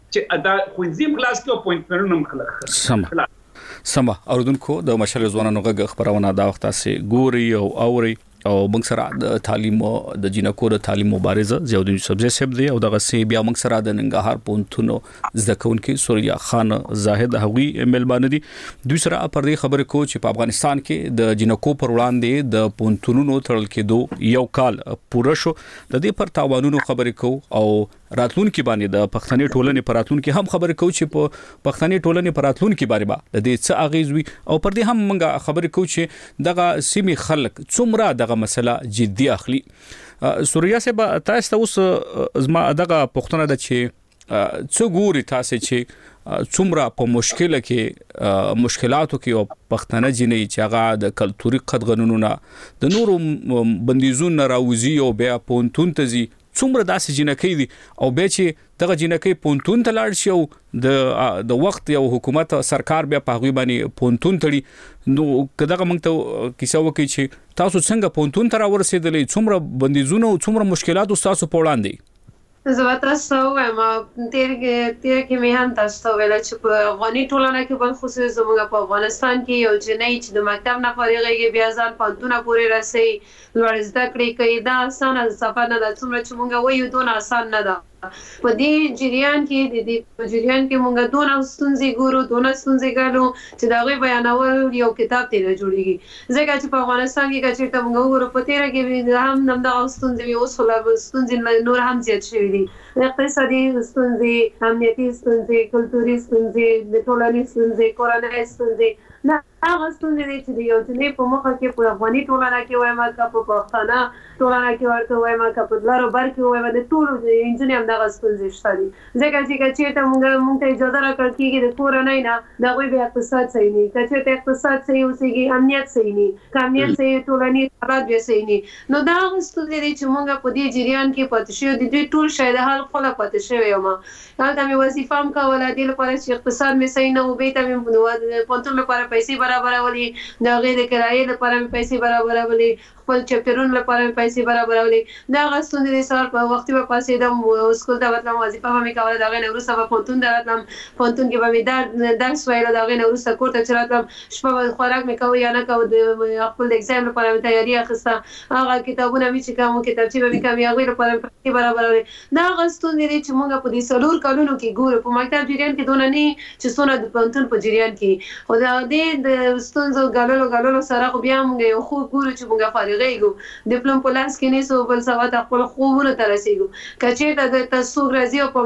Speaker 13: چې دا خوځیم کلاس کې اپوینټمنټونه مخله
Speaker 6: سم اوردونکو د مشال ځوانانو غږ خبرونه دا وخت سي ګوري او اوري او موږ سره د تعلیم د جنکو د تعلیم مبارزه زیاودین سبزی سب دی او دغه سی بیا موږ سره د ننګرهار پونتونو زدکون کې سوریا خان زاهد هغوی ملبان دي دوی سره پر دې خبرې کو چې په افغانستان کې د جنکو پر وړاندې د پونتونو تړل کېدو یو کال پوره شو د دې پر تاوانونو خبرې کو او راتلون کې باندې د پښتني ټولنې پر راتلون کې هم خبرې کو چې په پښتني ټولنې پر راتلون کې باندې د دې څه اغیز وي او پر دې هم موږ خبرې کو چې دغه سیمه خلک څومره دغه مسله جدي اخلي سوریا سه به تاسو اوس زما دغه پښتنه د چې څو ګوري تاسو چې څومره په مشکله کې مشکلاتو کې او پښتنه جنې چې هغه د کلتوري قدغنونو د نورو بندیزونو راوځي او بیا پونتون تزي څومره داسې جنکې دي او به چې دغه جنکې پونتون ته لاړ شي او د وخت یو حکومت سرکار بیا په غوي باندې پونتون تړي نو کداغه موږ ته کیسه وکړي چې تاسو څنګه پونتون ته راورسېدلې څومره بندیزونه او څومره مشکلات تاسو په وړاندې
Speaker 12: زه تاسو وایم تیر کې مې هم تاسو ویل چې په افغاني ټولنه کې بل خصوصي زموږ په افغانستان کې یو جنۍ چې د مکتب نه فارغېږي بیا ځان پوهنتون پورې رسي لوړ زده کړې کوي دا اسانه سفر نه ده څومره چې موږ وایو دونه آسان نه ده په دې جریان کې موږ دونه ستونزې ګورو دونه ستونزې ګالو چې دا غوي بیانول یو کتاب ته جوړیږي ځکه چې په افغانستان کې چې موږ وګورو په تیر کې هم د ستونزې اوس خلا ستونزې نور هم زیات شوې دي اقتصادي ستونزې امنیتي ستونزې کلتوري ستونزې د ټولنې ستونزې کورنۍ ستونزې نه هغه ستونزې دي چې یو ځنې په مخه کې په افغاني ټولنه کې وایم کا په پښتانه ټولنه کې ورته وایم کا په لارو بر کې وایم د ټولو انجینر هم دغه ستونزې شته دي ځکه چې ته موږ ته اجازه راکړ کېږي د کورنۍ نه دا غوي به اقتصاد صحیح نه کچې ته اقتصاد صحیح اوسېږي امنیت صحیح نه امنیت صحیح ټولنې حالات به صحیح نه نو دا ستونزې دي چې موږ په دې جریان کې پاتې شو د دې ټول شاید حل خپل پاتې شوی یم دا مې وظیفه هم کوله د لپاره چې اقتصاد مې صحیح نه وبې ته مې پونتون لپاره پیسې برابرولي دا غیر کرایې لپاره مې پیسې برابرولي خپل چپټرونو لپاره مې پیسې برابرولي دا غوښتنې د سال په وخت په پاسې د سکول ته وتلم وظیفه مې کوله دا غیر وروسته په پونتون دراتلم پونتون کې به مې درس ویل دا غیر وروسته کور ته چراتم شپه خوراک مې کوي یا نه کوي د خپل ایگزام لپاره مې تیاری اخیسته هغه کتابونه مې چې کوم کتابچې به مې کوي هغه لپاره پیسې برابرولي دا غوښتنې دي چې موږ په دې سلور کلونو کې ګورو په مکتب جریان کې دونه نه چې څونه د پونتون په جریان کې او دا د ستونزو غلولو سره خو بیا موږ یو خو ګورو چې موږ فارغېږو ډیپلوم په لاس کې نه سو بل سوا ته خپل خوبونه ته رسېږو کچې ته د تاسو راځي او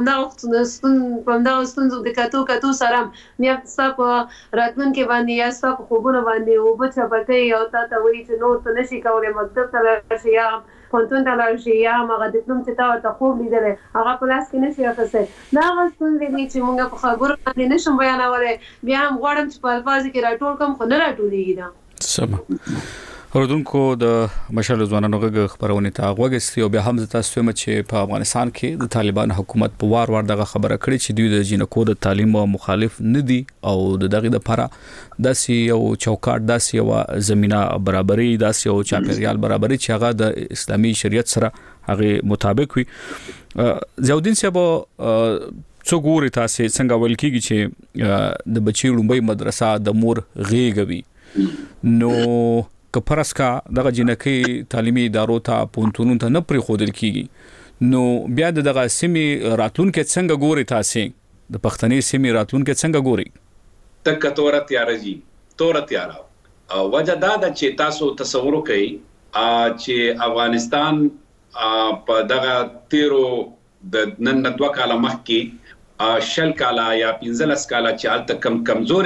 Speaker 12: په همدغه ستونزو د کتو سره بیا تاسو په راتلونکي باندې یا تاسو په خوبونه باندې او په چپکې او تاسو وایي چې نو ته نشي کولای مکتب ته لاړ یا پونتون ته لاړ شي یا هغه ډیپلوم چې تا ته خوب لیدل هغه په لاس کې نشي اخیستی دا هغه ستونزې دي چې موږ په خبرو باندې نشم بیانولی بیا هم غواړم چې په الفاظ کې راټول کوم خو نه راټولېږي دا
Speaker 6: سم اوردونکو د مشال ځوانانو غږ خبرونه ته غوږستي او بیا هم تاسو ته چې په افغانستان کې د طالبان حکومت په وار دغه خبره کړې چې دوی د جنکو د تعلیم مخالف نه دي او دغه لپاره داسې یو چوکاټ داسې یو زمينه برابرۍ داسې یو چاپیریال برابرۍ چې هغه د اسلامي شریعت سره هغه مطابق وي زیاودین صاحب څو ګوري تاسو څنګه ول کېږي چې د بچی لومبي مدرسه د مور غېږوي نو کپرس کا دغه جنکې تعلیمي ادارو ته پونتونو ته نه پرې خودل کیږي نو بیا دغه سیمي راتلون کې څنګه ګوري تاسو د پښتني سیمي راتلون کې څنګه ګوري
Speaker 9: تک تور تیار او وجه دا چې تاسو تصور کوي چې افغانستان په دغه تیرو د نن 2 کال مخکې شل کالا یا 15 کالا چې الته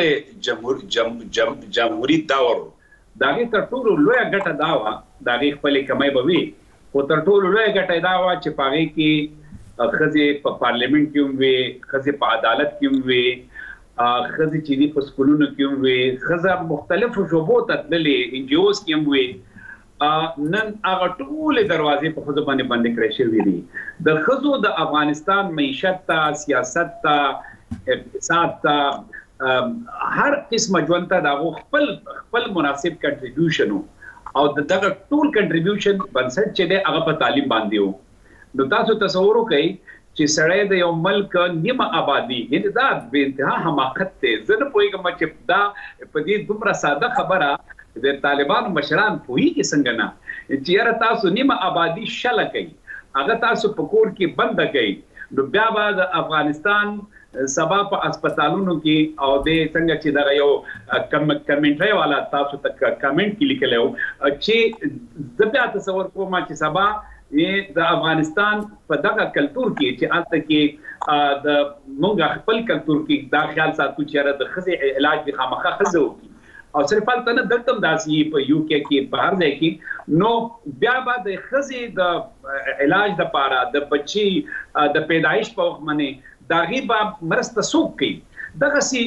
Speaker 9: کمزورې جمهوریت داور داغه تر ټولو لوی ګټه دا و داغه خپل کمای بوي او تر ټولو لوی ګټه دا و چې پاغي کې خزي په پارلیمنت کې وي خزي په عدالت کې وي خزي چې دی په سکولونو کې وي خزه مختلفو شوبو ته تللې ان جی اوز کې وي نن هغه ټول دروازې په خزه باندې بند کړې شوې دي د خزو د افغانستان معیشت ته سیاست ته اقتصاد ته هر قسمه ژوند ته دا خپل مناسب کنټریبیوشن او دغه ټول کنټریبیوشن بنسټ چې دی هغه په تعلیم باندې وو نو تاسو تصور وکړئ
Speaker 13: چې سړی د یو ملک نیمه آبادی یعنی دا به انتها حماقت ته زنه پویګم چې دا په دې دومره ساده خبره د طالبانو مشران پویږي څنګه نه چې یاره تاسو نیمه آبادی شله کوي هغه تاسو په کور کې بند کړئ نو بیا به د افغانستان سبا په هسپتالونو کې او د څنګه چې دا یو کمنټری والا تاسو ته کمنټ کې لیکلو چې د بیا تصور کوم چې سبا د افغانستان په دغه کلچر کې چې البته کې د مونږ خپل کلچر کې دا خیال ساتو چې د خزې علاج به خامخا خزو کی او صرف البته نه دلته داسي په یو کې په هر ځای کې نو بیا به د خزې د علاج د پاره د بچي د پیدایش په وخت باندې دا غیبا مرسته سوق کی دغه سي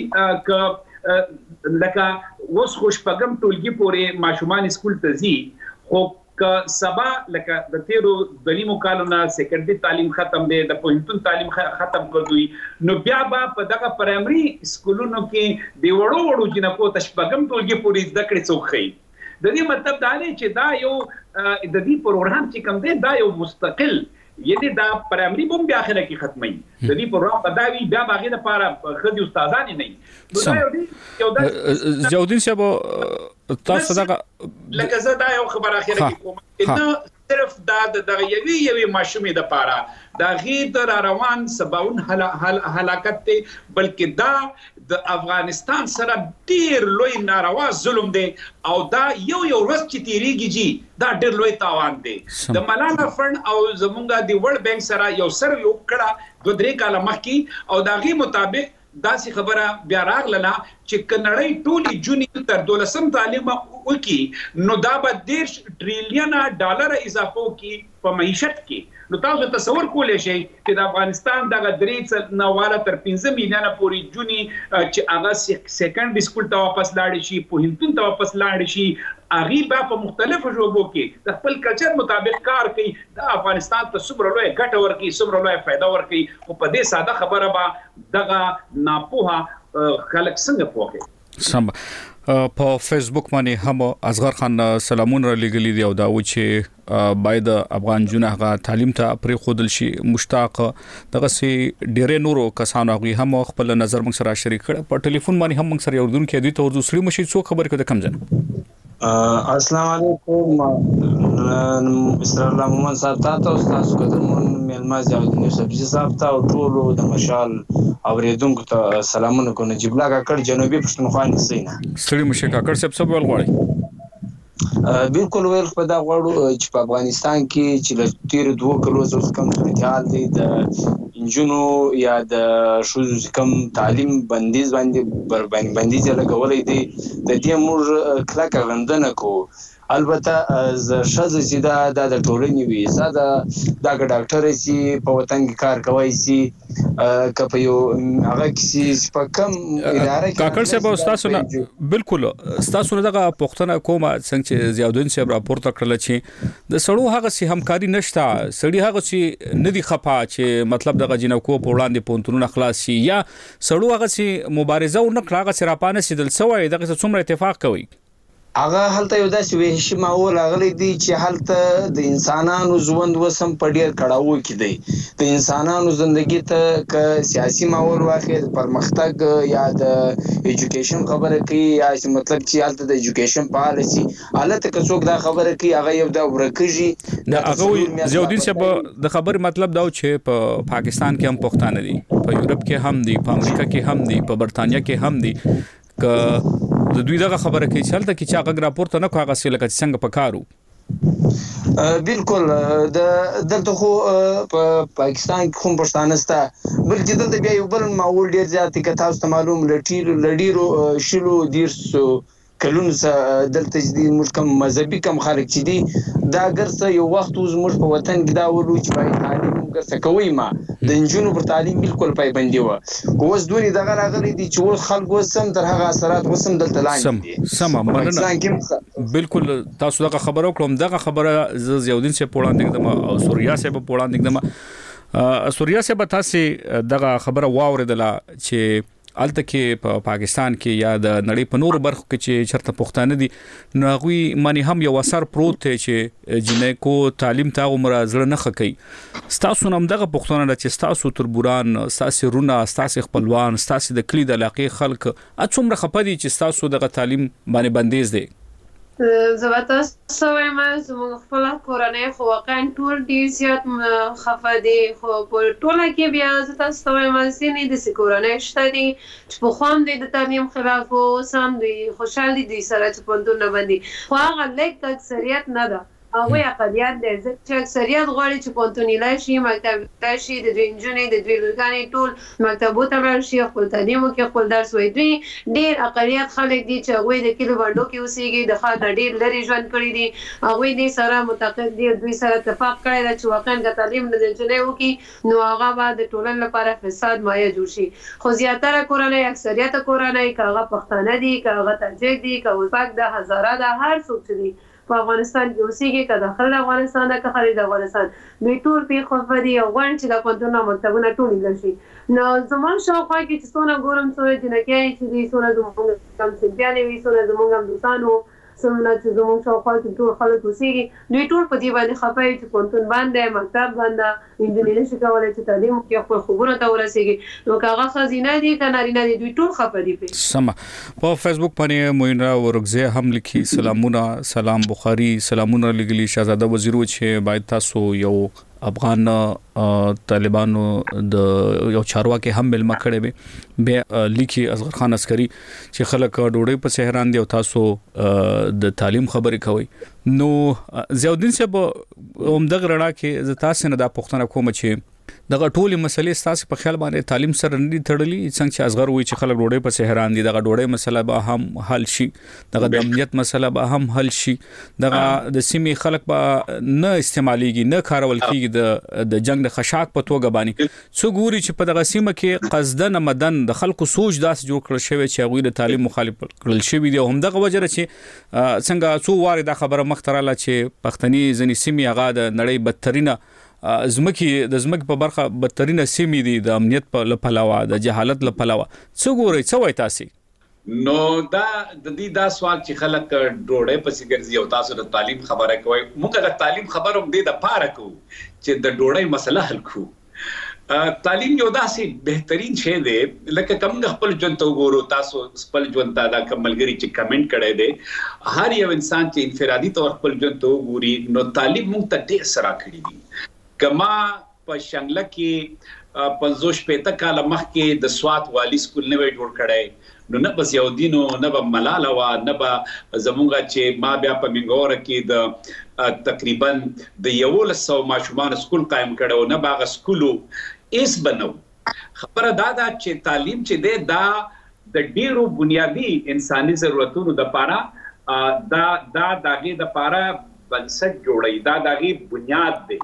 Speaker 13: ک لکه وس خوش پغم ټولګي پورې ماشومان سکول ته ځي خو ک سبا لکه د تیرو دلیمو کالونه سیکنډري تعلیم ختم دی د پوهنتون تعلیم ختم کړی نو بیا به په دغه پرایمري سکولونو کې دی وړو جنکو تشپغم ټولګي پورې د کړې څوخي د دې مطلب دا دی چې دا یو د دې پروګرام چې کوم دی دا یو مستقل یعنی دا پرایمري بم بیا اخره کې ختمي د دې پروګرام بداوی بیا باغې لپاره خدي استادان نه نو دا یو د
Speaker 6: جودین صاحب تاسو دا
Speaker 13: لکه زه دا یو خبر اخره کې کوم نه صرف دا د یوي ماشومې د پاره دا غیر تر روان سباون هلاکت ته بلکې دا د افغانستان سره ډیر لوی ناروا ظلم دی او دا یو ورځ چې تیریږي جی دا ډیر لوی تاوان دی د ملانا فند او زمونږه د ورلد بانک سره یو سروې وکړه 2-3 کال مخکې او دا غي مطابق داسې خبره بیا راغله چې کنړی ټولي جونی تر 12 تعلیم وکي نو دا به 10 ټریلیون ډالر اضافه کی په معیشت کې نو تاسو تصور کولای شئ چې د افغانستان دغه 3 نواله تر 15 میلیونه پورې جونی چې هغه سیکنډري سکول ته واپس لاړ شي پوهنتون ته واپس لاړ شي اغه په مختلفو شعبو کې د خپل کلچر مطابق کار کوي د افغانستان ته څومره لوی ګټه ورکړي څومره لوی فائدہ ورکړي او په دې ساده خبره به دغه ناپوهه خلک څنګه پوهه
Speaker 6: سم په فیسبوک باندې هم اصغر خان سلامون را لګلی دی او دا و چې باید افغان جنه تعلیم ته پرې خودل شي مشتاق دغه سي ډېرې نورو کسانو هغه هم خپل نظر موږ سره شریک کړ په ټلیفون باندې هم موږ سره یو دن کې دي ته دوسری مشي څو خبر کړه کم ځنه
Speaker 14: السلام علیکم مستر الله محمد صاحب تاسو تاسو قدرمن ملما جاوید یوسفزي صاحب ته ټولو د مشال اوریدونکو ته سلامونه کوم نجیب الله کاکړ جنوبي پښتونخوا نسینا
Speaker 6: ستړي مشه کاکړ صاحب څه ویل غواړي
Speaker 14: بالکل ویل په دا غواړو چې په افغانستان کې چې له تیر 2 کلو څخه کم صورتحال دی د انجونو یا د شوز کم تعلیم بندیز باندې بندیز لګولې دي د دې موږ کلک غندنه کو البته ز شذ سیدا د ټولنې وی ساده دا ډاکټر سي په وطن کې کار کوي سي کپه یو هغه کسي سپکم اداره
Speaker 6: کاکړ صاحب استاد نه بالکل استاد نه دغه پښتنه کومه څنګه چې زیادون صاحب راپورته کړل چې د سړو هغه سي همکاري نشته سړي هغه سي ندي خپا چې مطلب دغه جنکو په وړاندې پونتونو خلاص شي یا سړو هغه سي مبارزه او نه کلاغه سراپانه سیدل سوې دغه څومره اتفاق کوي
Speaker 14: هغه هلته یو داسې وحشي ماحول راغلی دی چې هلته د انسانانو ژوند وسم په ډیر کړهو کې دی د انسانانو ژوندۍ ته ک سیاسي ماحول واخې پرمختګ یا د ایجوکیشن خبره کوي یا مطلب چې هلته د ایجوکیشن پالیسی حالت که څوک دا خبره کوي هغه یو دا ورکیږي
Speaker 6: دا هغه زیودین صاحب د خبر مطلب دا چې په پاکستان کې هم پښتانه دي په یورپ کې هم دي په امریکا کې هم دي په برتانیا کې هم دي ک د دوی دغه خبره کوي چې هلته کې چې هغه راپورته نه کوي هغه لکه څنګه پکارو
Speaker 14: بالکل دلته خو په پاکستان کې کوم پښتانه ستا بلکې دلته بیا یو بل ماحول ډیر زیات کې تاسو ته معلوم لډیرو شلو دیرسو کلونه دلته چې موږ کوم مذهبي کم خلک چې دي دا ګرځي یو وخت موږ په وطن کې دا ولو چې په تعلیم ګرځي کوي ما د انجونو پر تعلیم بالکل پایبندي و اوس دوی دغه راغلي دي چې اوس خلکو سم تر هغه اثرات وسم دلته لاندې دي
Speaker 6: سم مننه بالکل تاسو دغه خبرو کوم دغه خبره زیودین سے پولاند دغه او سوریا سے پولاند دغه سوریا سے به تاسو دغه خبره واوریدله چې الته کې په پاکستان کې یا د نړۍ په نور برخو کې چې چرته پښتانه دي نو هغه معنی هم یو اثر پروت دی چې جنکو تعلیم ته عمر زړه نه خکې ستاسو نوم دغه پښتانه چې ستاسو تربوران ستاسو رونه ستاسو خپلوان ستاسو د کلی د علاقې خلک اڅومره خپدي چې ستاسو دغه تعلیم باندې بندیز دی
Speaker 12: زبتا سوې ما زموږ خپل کورنۍ خو واقعا ټول ډیر زیات خفه دي خو په ټوله کې بیا زتا سوې ما سینې د کورنۍ شته دي چې په خوام دي د تعلیم خلاف او سم دي خوشحالي دي سره چې په دونه باندې خو هغه لیک اکثریت نه ده هغه اقلیت دي چې اکثریت غواړي چې پونتونی لاشي مکتب لاشي د انجینری د ویلګانی ټول مکتبو ته ورشي خپل تعلیم کې خپل درس وای دي ډیر اقلیت خلک دي چې هغه د کلو باندې کې اوسېږي د خاطر ډیر لري ژوند کړی دي هغه دې سره متقاعد دي دوی سره اتفاق کړی چې واقعا د تعلیم د انجینری وکي نو هغه بعد ټولن لپاره فساد مایه جوړ شي خو زیاتره کورنۍ اکثریت کورنۍ کاغه پښتانه دي کاغه تاجک دي کاغه پاک د هزاره د هر څوک دي په افغانستان کې اوسېږي که داخل افغانستان ده که خارج افغانستان دوی ټول پې خوښ دي او غواړي چې دا پوهنتونونه مکتبونه ټول لیدل شي نو زموږ شاوخوا کې چې څونه ګورم څونه جنکۍ چې دي څونه زموږ کم صنفیانې وي څونه زموږ هم دوستان وو څومره چې زموږ شاوخوا کې ټول خلک اوسېږي دوی ټول په دې باندې خفه وي چې پوهنتون بند دی مکتب بند ده نجونې نشي کولی چې تعلیم وکړي خپل خوبونو ته ورسېږي نو که هغه ښځینه دي که نارینه دي دوی ټول خفه دي پرې
Speaker 6: سمه په فیسبوک باندې موینا ورغزه هم لیکي سلامونه سلام بخاری سلامونه لګلی شهزاده وزیر چې باید تاسو یو افغان طالبانو د یو چارواکي هم ملما کړي به لیکي اصغر خان عسکری چې خلک ډوډۍ په سهران دي او تاسو د تعلیم خبرې کوي نو زیاودین صاحب اومدغه رڼا کې ز تاسو نه د پښتنه کوم چې دغه ټولې مسلې تاسو په خیال باندې تعلیم سره نه تړلې څنګه چې اصغر وایي چې خلک ډوډۍ په سهران دي دغه ډوډۍ مسله به هم حل شي دغه د امنیت مسله به هم حل شي دغه د سیمې خلک به نه استعماليږي نه کارول کیږي د جنگ د خشاک په توګه باندې څو ګوري چې په دغه سیمه کې قصدن مدن د خلکو سوچ داس جوړ کړل شوی چې هغه د تعلیم مخالف کړل شوی دی هم دغه وجره چې څنګه څو واره د خبره مختراله چې پښتني ځنی سیمې هغه د نړۍ بدترینه زمکی د زمک په برخه بدترینه سیمې دي د امنیت په لپلاوه د جهالت لپلاوه څو ګوري څو وای تاسو
Speaker 9: نو دا د دې دا سوال چې خلک ډوډۍ پسې ګرځي او تاسو د تعلیم خبره کوي موږ د تعلیم خبره هم د پاره کوو چې د ډوډۍ مسله حل کوو تعلیم یو داسې بهترین شی دی لکه کوم خپل ژوند ته وګورو تاسو خپل ژوند ته دا کملګری چې کمنټ کړی دی هر یو انسان چې انفرادي تور خپل ژوند ته وګوري نو تعلیم موږ ته ډېر سره کړی دی کما په شنګله کې 50 کال مخکې د سوات والی سکول نه وی جوړ کړی نو نه بس یو دینو نه به ملاله وا نه به زمونږه چې ما بیا په منګور کې د تقریبا د 1100 ماشومان سکول قائم کړو نه باغ سکولو ایس بنو خبره دا چې تعلیم چې دی دا د ډیرو بنیادی انساني ضرورتونو د پاره دا دغه د پاره بنسټ جوړي دا دغه بنیاد دی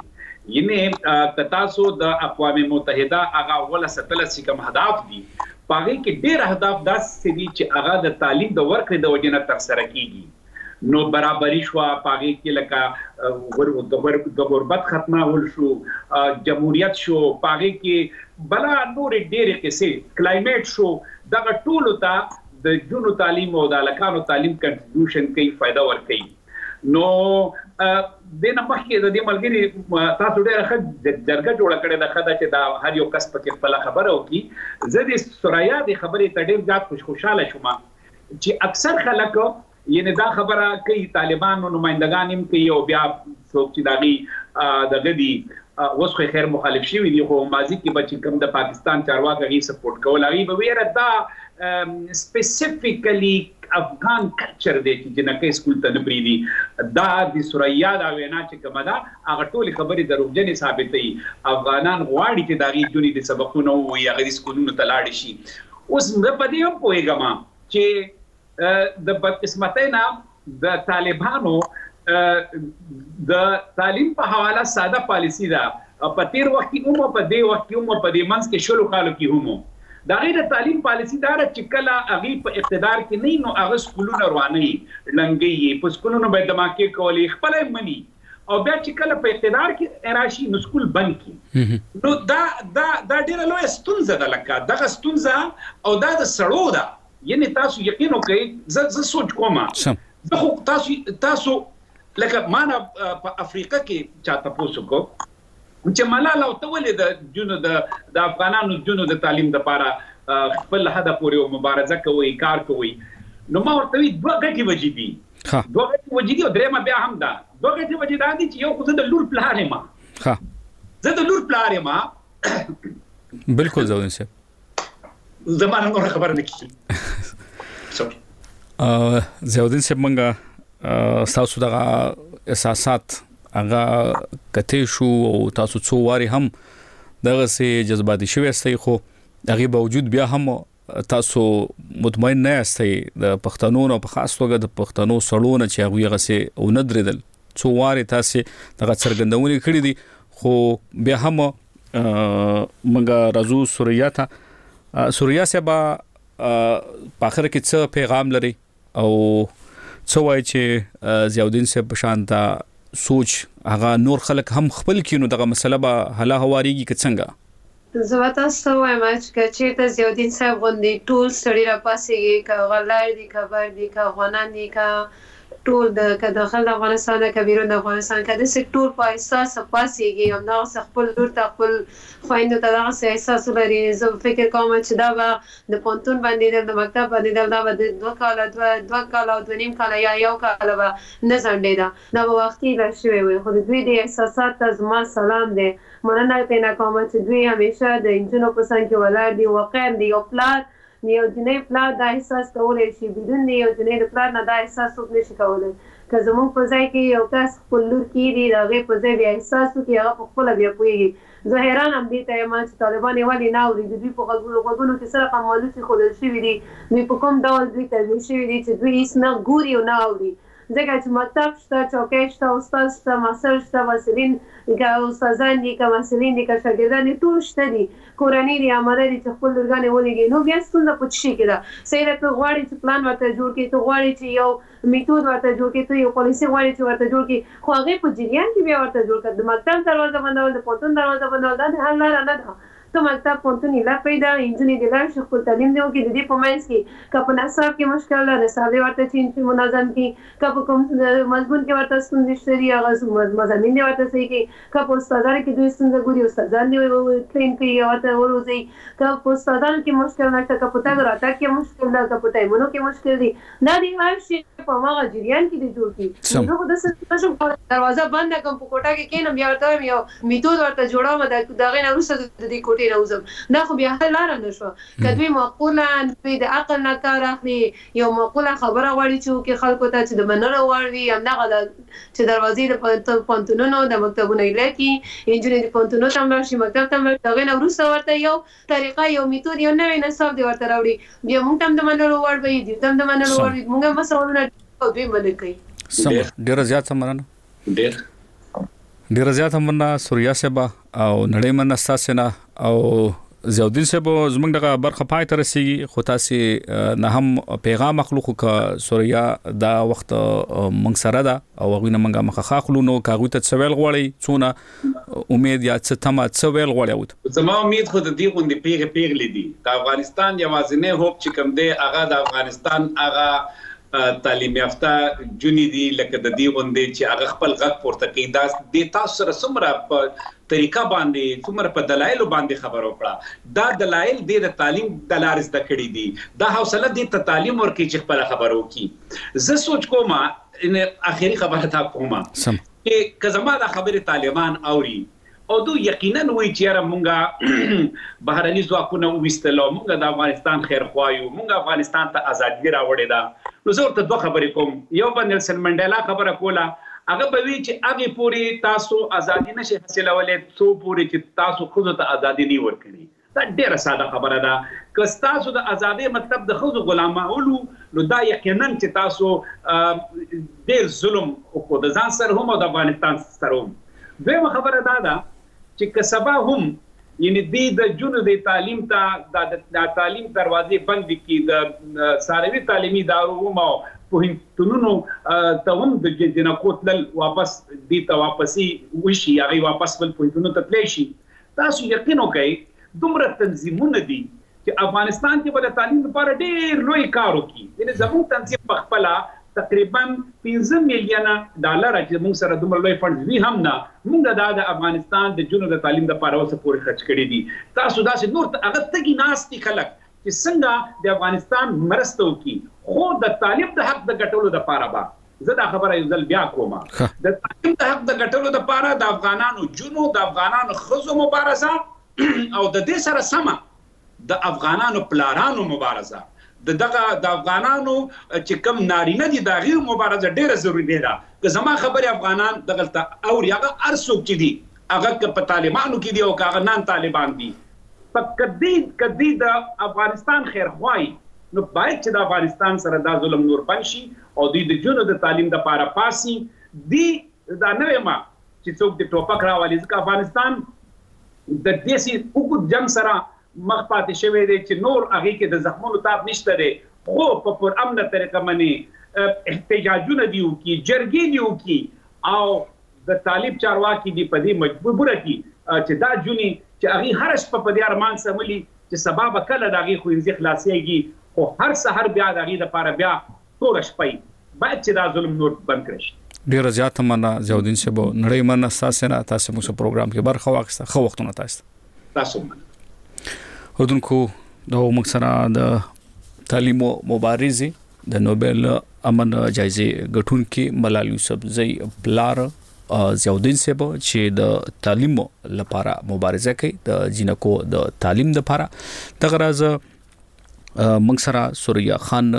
Speaker 9: یعنی تاسو د اقوام متحده هغه ولا 87 کوم هدف دي پاره کې ډېر اهداف داسې دي چې هغه د تعلیم د ورکړې د وجنه تر سره کیږي نو برابرۍ شو پاره کې لکه د غربت ختمول شو جمهوریت شو پاره کې بلا نور ډېر کیسې کلایمیټ شو دغه ټول ته د جنو تعلیم او د الکانو تعلیم کنټریبیوشن کوي فائدہ ورکوي نو د نمخکې د دې ملګری تاسو ډېر ښه جرګه جوړه کړې ده خدای چې دا هر یو کس په خپل خبره وکي زه د سوریا د خبرې ته ډېر زیات خوشاله شوم چې اکثر خلک یعنی دا خبره کوي طالبانو نمائندگان هم کوي او بیا څوک چې دغه دی اوس خو خیر مخالف شي وي خو ماضي کې بچ کم د پاکستان چارواکي غي سپورټ کول غي به ویره دا سپیسیفیکلی افغان کلچر دی چې جنکه سکول ته نه پریدي دا د سوریا دا وینا چې کومه دا هغه ټول خبرې دروغجنې ثابتې افغانان غواړي چې داغي جونی د سبقونو او هغه د سکولونو ته لاړ شي اوس زه په دې هم پوهیږم چې د بدقسمتۍ نه د طالبانو د تعلیم په حواله ساده پالیسی ده په تیر وخت کې هم په دې وخت کې هم په دې منځ کې شلو کالو کې هم دا غیر تعلیم پالیسی دار چې کله هغه په اقتدار کې نه نو هغه سکولونه رواني لنګي په سکولونو به دماکې کولې خپل منی
Speaker 13: او بیا چې کله په اقتدار کې راشي نو سکول بند کی نو دا ډیره لوی ستونزه ده لکه دغه ستونزه او دا د سړو ده یعنی تاسو یقین وکړئ زه سوچ کوم زه خو تاسو لکه معنا په افریقا کې چاته پوسوکو چې ملاله او ته ولې د افغانانو جنو د تعلیم لپاره خپل هدف پورې مبارزه کوي کار کوي نو ما ورته دوه غټي وجې دي دوه غټي وجې دي او درېمه بیا هم ده دوه غټي وجې دا دي چې یو خو د لور پلار یم زه د لور پلار یم
Speaker 6: بالکل زاوین صاحب
Speaker 13: زمانه نور خبر نه کی
Speaker 6: زاوین صاحب منګه تاسو دغه احساسات هغه کته شو او تاسو څو واری هم دغه سي جذباتي شوي استي خو هغه باوجود بیا هم تاسو مطمئن نه استي د پښتنو او په خاص توګه د پښتنو سړونه چې هغه غسه او ندردل څو واری تاسو دغه څرګندونې کړې دي خو بیا هم منګه رازو سوریا سبا په اخر کې څه پیغام لري او څه وایي چې ضیاءالدین صاحب په شان دا سوچ هغه نور خلک هم خپل کینو دغه مسله به حل هواريږي که څنګه
Speaker 12: زه تاسو وایم چې چیرته ضیاءالدین صاحب غوندي ټول سړي را پاسېږي که غلار دي خبر دي که افغانان دي که ټول د داخل افغانستان د بیرون افغانستان که د ټول په احساس پاسېږي او دا خپل لور ته خپل خويندو ته دا احساس لري زه فکر کوم چې دا به د پونتون باندې د مکتب باندې دا به د 2 کال او 2.5 کال یا یو کال به نه ځنډېده دا به وختي لا شوی وي خو د دوی د احساسات ته زما سلام دی مننه تینا کوم چې دوی همیشه د انجونو په څنګ کې ولاړ دي واقعا دی یو پلار یو جنې پلار دا احساس کولای شي بدون یو جنې د پلار نه دا احساس وکړي نشي کولای که زموږ په ځای کې یو کس خپل لور کېږي د هغې په ځای بیا احساس وکړي هغه په خپله بیا پوهېږي زه حیران هم دې ته یم چې طالبان یې ولې نه اوري د دوی په غوږونو کې څه رقم مالوچې ښودل شوي دي دوی په کوم ډول دوی تربیه شوي دي چې دوی هېڅ نه ګوري او نه اوري ځکه چې مکتب شته چوکۍ شته استاد شته ماسټر شته مسلین که استادان دي که مسلین دي که شاګردان دي ټول شته دي کورنۍ دي آماده دي چې خپل لورګانې ولېږي نو بیا ستونزه په څه شي کې ده سیده ته غواړې چې پلان ورته جوړ کړي ته غواړې چې یو میتود ورته جوړ کړي ته یو پالیسي غواړې چې ورته جوړ کړي خو هغې په جریان کې بیا ورته جوړ کړه د مکتب دروازه بندول د پوهنتون دروازه بندول دا د حل لاره نه ده ته مکتب پوهنتون یې لا پیدا نجونې دې لاړ شي خپل تعلیم دې وکړي د دې په منځ کې که په نصاب کې مشکل ده نصاب دې ورته چینج منظم کړي که په کوم مضمون کې ورته ستونزې شته دي هغه مضامین دې ورته صحیح کړي که په استادانو کې دوی ستونزه ګوري استادان دې ټرین کړي ورته وروځي که په استادانو کې مشکل نشته که په تګ راتګ کې مشکل ده که په ټایمونو کې مشکل دي دا دې هر شي په هماغه جریان کې دې جوړ کړي زه خو داسې نشم کولی دروازه بنده کړم په کوټه کې کښېنم بیا ورته وایم یو میتود ورته جوړوم د هغې نه وروسته د دې کوټې نه وځم دا خو بیا حل لاره نه شوه که دوی معقوله دوی د عقل نه کار اخلي یو معقوله خبره غواړي چې وکړي خلکو ته چې د منلو وړ وي همدغه ده چې دروازې د پوهنتونونو د مکتبونو ایله کړي نجونې د پوهنتونو ته هم لاړ شي مکتب ته هم لاړ شي هغې نه وروسته ورته یو طریقه یو میتود یو نوی نصاب دې ورته راوړي بیا موږ ته هم د منلو وړ وي دوی ته هم د منلو وړ وي موږ هم مسؤلونه او دوی منع کوي
Speaker 6: ډېره زیاته مننه ډېره زیاته مننه سوریا صاحب او نړۍ مننه ستاسې نه او ضیاءالدین صاحب زموږ دغه برخه پای ته رسیږي خو تاسې نه هم پیغام اخلو خو که سوریا دا وخت موږ سره ده او هغوی نه موږ مخه اخلو نو که هغوی ته څه ویل غواړئ څونه امید یا څه تمه څه ویل غواړئ
Speaker 9: زما امید خو د دې غوندې پیغلې دي د افغانستان یوازینی هوپ چې کوم دی هغه د افغانستان هغه تعلیم یافته جونې دي لکه د دې غوندې چې هغه خپل غږ پورته کوي دا د تاسو سره څومره په طریقه باندې څومره په دلایلو باندې خبر وکړه دا دلایل د تعلیم د لارې زده کړي دي دا حوصله دې ته تعلیم ورکړي چې خپل خبر وکړي زه سوچ کوم ان اخیری خبره تا کوم چې که زما د خبرې طالبان اوري او دو یقینا وایي چې مونږه بهرني ځواکونه وستلو مونږه د افغانستان خیر خوایو مونږه افغانستان ته ازادي راوړې ده نو زه ورته دوه خبرې کوم یو به نیلسن منډیلا خبره کوله هغه به وی چې هغه پوری تاسو ازادي نشي حاصلولای څو پوری چې تاسو خود ته ازادي نه ورکړي دا ډیره ساده خبره ده که تاسو د ازادي مطلب د خود غلامولو نو دا یقینا چې تاسو ډیر ظلم او د ځان سره هم او د افغانستان سره هم دویمه خبره ده چې که سبا هم یعنی د جنو د تعلیم ته د تعلیم دروازې بند کی د ساروي تعلیمي ادارو هم
Speaker 13: پوهنتونونو ته هم د جنکو تلل واپس دي ته واپسي وشي هغه واپس بل پوهنتونونو ته تللی شي. تاسو یقین وکړئ دومره تنظیمونه دي چې افغانستان کې به د تعلیم لپاره ډېر لوی کار وکړي. یعنې زموږ تنظیم په خپله تقریبا 15 میلیونه ډالر چې موږ سره دومره لوی فنډ وي هم نه موږ د افغانستان د جنونو د تعلیم لپاره اوسه پورې خرچ کړي دي. تاسو داسې نور هغه تګي ناستي خلک چې څنګه د افغانستان مرسته وکړي خو د تعلیم د حق د ګټلو لپاره به زه دا خبره یو ځل بیا کوم د تعلیم د حق د ګټلو لپاره د افغانانو جنو د افغانانو ښځو مبارزه او د دې سره سمه د افغانانو پلارانو مبارزه د افغانانو چې کم نارینه دي د غیر مبارزه ډیره ضروری ده. که زما خبره افغانان دغلته او هغه ارسوک چې دي هغه په طالبانو کې دي او هغه نان طالبان دي په کدی د افغانستان خیر خوای نو باید چې د افغانستان سره دا ظلم نور بند شي او دوی د جنو د تعلیم د پاره پاسي دی دا نه ما چې څوک د ټوپک راوالي ځکه افغانستان د دیسي وګړو جنگ سره مخ پاتې شوی دی چې نور هغه کې د زخمونو تاب نشته دی خو په پر امنه طریقه باندې احتجاجونه دیو کی جرګې دیو کی او د طالب چارواکي دی په دې مجبوره کی چې دا جونی چې هغه هر شپه په دې ارمان سملی چې سبب کله دغه خوینځي خلاصيږي خو هر سحر بیا دغه د پاره بیا تور شپي باید چې دا ظلم نور بند کړي.
Speaker 6: ډیر زیات مننه ضیاءالدین صاحب نړۍ مننه تاسو موږ پروګرام کې برخه واخیسته خو وختونه
Speaker 13: تاسو
Speaker 6: ودونکو د مکسره د تعلیم مبارزې د نوبل امن جایزې ګټونکي ملال یوسفزئی پلار ضیاءالدین صاحب چې د تعلیم لپاره مبارزه کوي د جنکو د تعلیم لپاره د غرض مکسره سوریا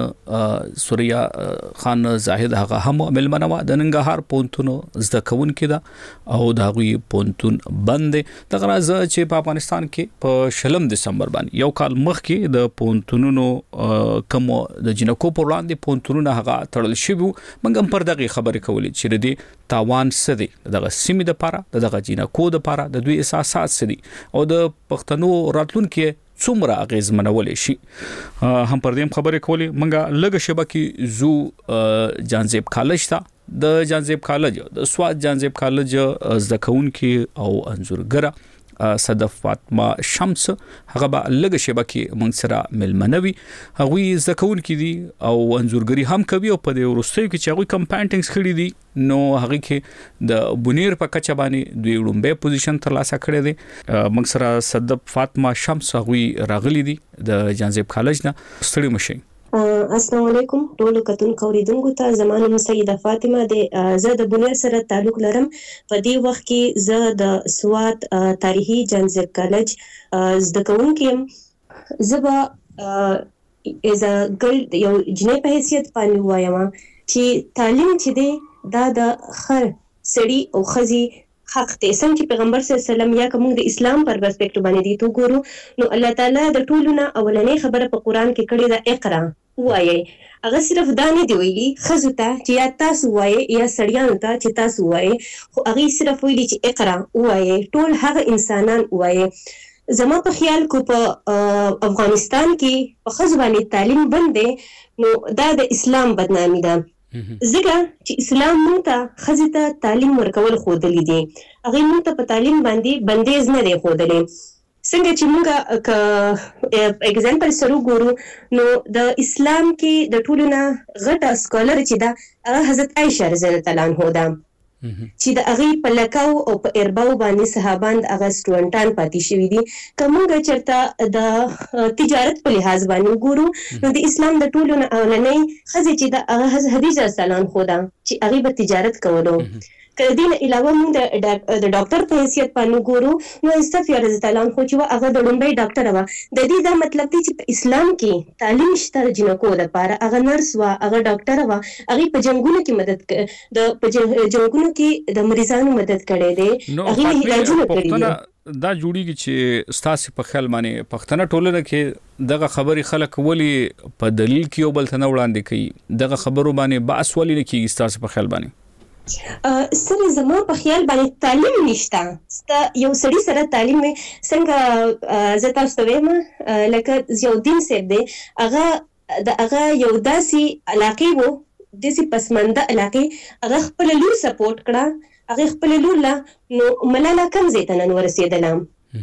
Speaker 6: خان زاهد هغه هم ملمنوا د ننګهار پونتون زده کون کړه او دا غوي پونتون بند د غرض چې په افغانستان کې په 16 دسمبر باندې یو کال مخکې د پونتونونو کوم د جنکو پر وړاندې پونتونونه هغه تړل شوی منګم پر دغه خبرې کولې چې د تاوان سدي دغه سیمې د پاره دغه جنکو د پاره د دوی احساسات سدي او د پښتنو راتلونکو څومره اغیزمنولې شي هم پر دې خبرې کولې منګه لږ شبکې زو جانزیب کالج تا د جانزیب کالج د سواد جانزیب کالج زده کوونکي او انځورګره صدف فاطمه شمس هغه به لږ شبکې موږ سره ملمنوي هغه زده کوونکي دي او انځورګری هم کوي او په دې ورستیو کې چې هغه کم پینټینګز کړی دي نو هغه کې د بونیر په کچه باندې دوی لومبه پوزیشن ترلاسه کړی دي موږ سره صدف فاطمه شمس هغه راغلي دي د جانزیب کالج نه ستړي مشي.
Speaker 15: السلام علیکم ټول کتونکو اوریدونکو ته زمانه سیده فاطمه د زه د بنیر سره تعلق لرم په دې وخت کې زه د سواد تاریخي جانزیب کالج زده کوونکی يم. زه از ګل یو جنې په حیثیت باندې وایم چې تعلیم چې دی دا د هر سړي او خزي حق ته څنګه چې پیغمبر صلی الله علیه وسلم یا کوم د اسلام پر پرسپیکټیو باندې دی تو ګورو نو الله تعالی د ټولونه اولنې خبره په قران کې کړې ده اقرا وایي هغه صرف دا نه دی ویلي خزو ته چې یا تاسو وایي یا سړیانو ته چې تاسو وایي خو هغه صرف ویلي چې اقرا وایي ټول هغه انسانان وایي. زما په خیال کو په افغانستان کې په خزو باندې تعلیم بند دی نو دا د اسلام بدنامي ده ځکه چې اسلام موږ ته ښځې ته تعلیم ورکول ښودلی دي هغې موږ ته په تعلیم باندې بندیز نه دی ښودلی څنګه چې موږ که اګزامپل سره وګورو نو د اسلام کې د ټولو نه غټه سکالر چې ده هغه حضرت عایشه رضی الله تعالی عنها ده چې د هغې په لکاو او په ارباو باندې صحابان د هغه سټوډنټان پاتې شوي دي. که موږ چېرته د تجارت په لحاظ باندې وګورو نو د اسلام د ټولو نه اولنۍ ښځې چې د هغه حدیجه رضی الله عنها ده چې هغې به تجارت کولو. که د دې نه علاوه موږ د ډاکټر په حیثیت باندې وګورو نو صفیه رضی الله عنها چې وه هغه د لومړۍ ډاکټره وه. د دې دا مطلب دی چې په اسلام کې تعلیم شته د جنکو دپاره هغه نرس وه هغه ډاکټره وه هغې په جنګونو کې مدد په جنګونو کې د مریضانو مدد کړی دی هغې علاجونه کړي دي.
Speaker 6: دا جوړیږي چې ستاسو په خیال باندې پښتنه ټولنه کې دغه خبرې خلک ولی په دلیل کې یو بل ته نه وړاندې کوي دغه خبرو باندې بحث ولی نه کیږي ستاسو په خیال باندې؟
Speaker 15: سره زما په خیال باندې تعلیم نشته یو سړي سره تعلیم څنګه زه تاسو ته وایم لکه ضیاءالدین صاحب دی هغه یو داسې علاقې وو داسې پسمانده علاقې هغه خپل لور سپورټ کړه، هغه خپل لور لا نو ملاله کم زی ته نن ورسېدله.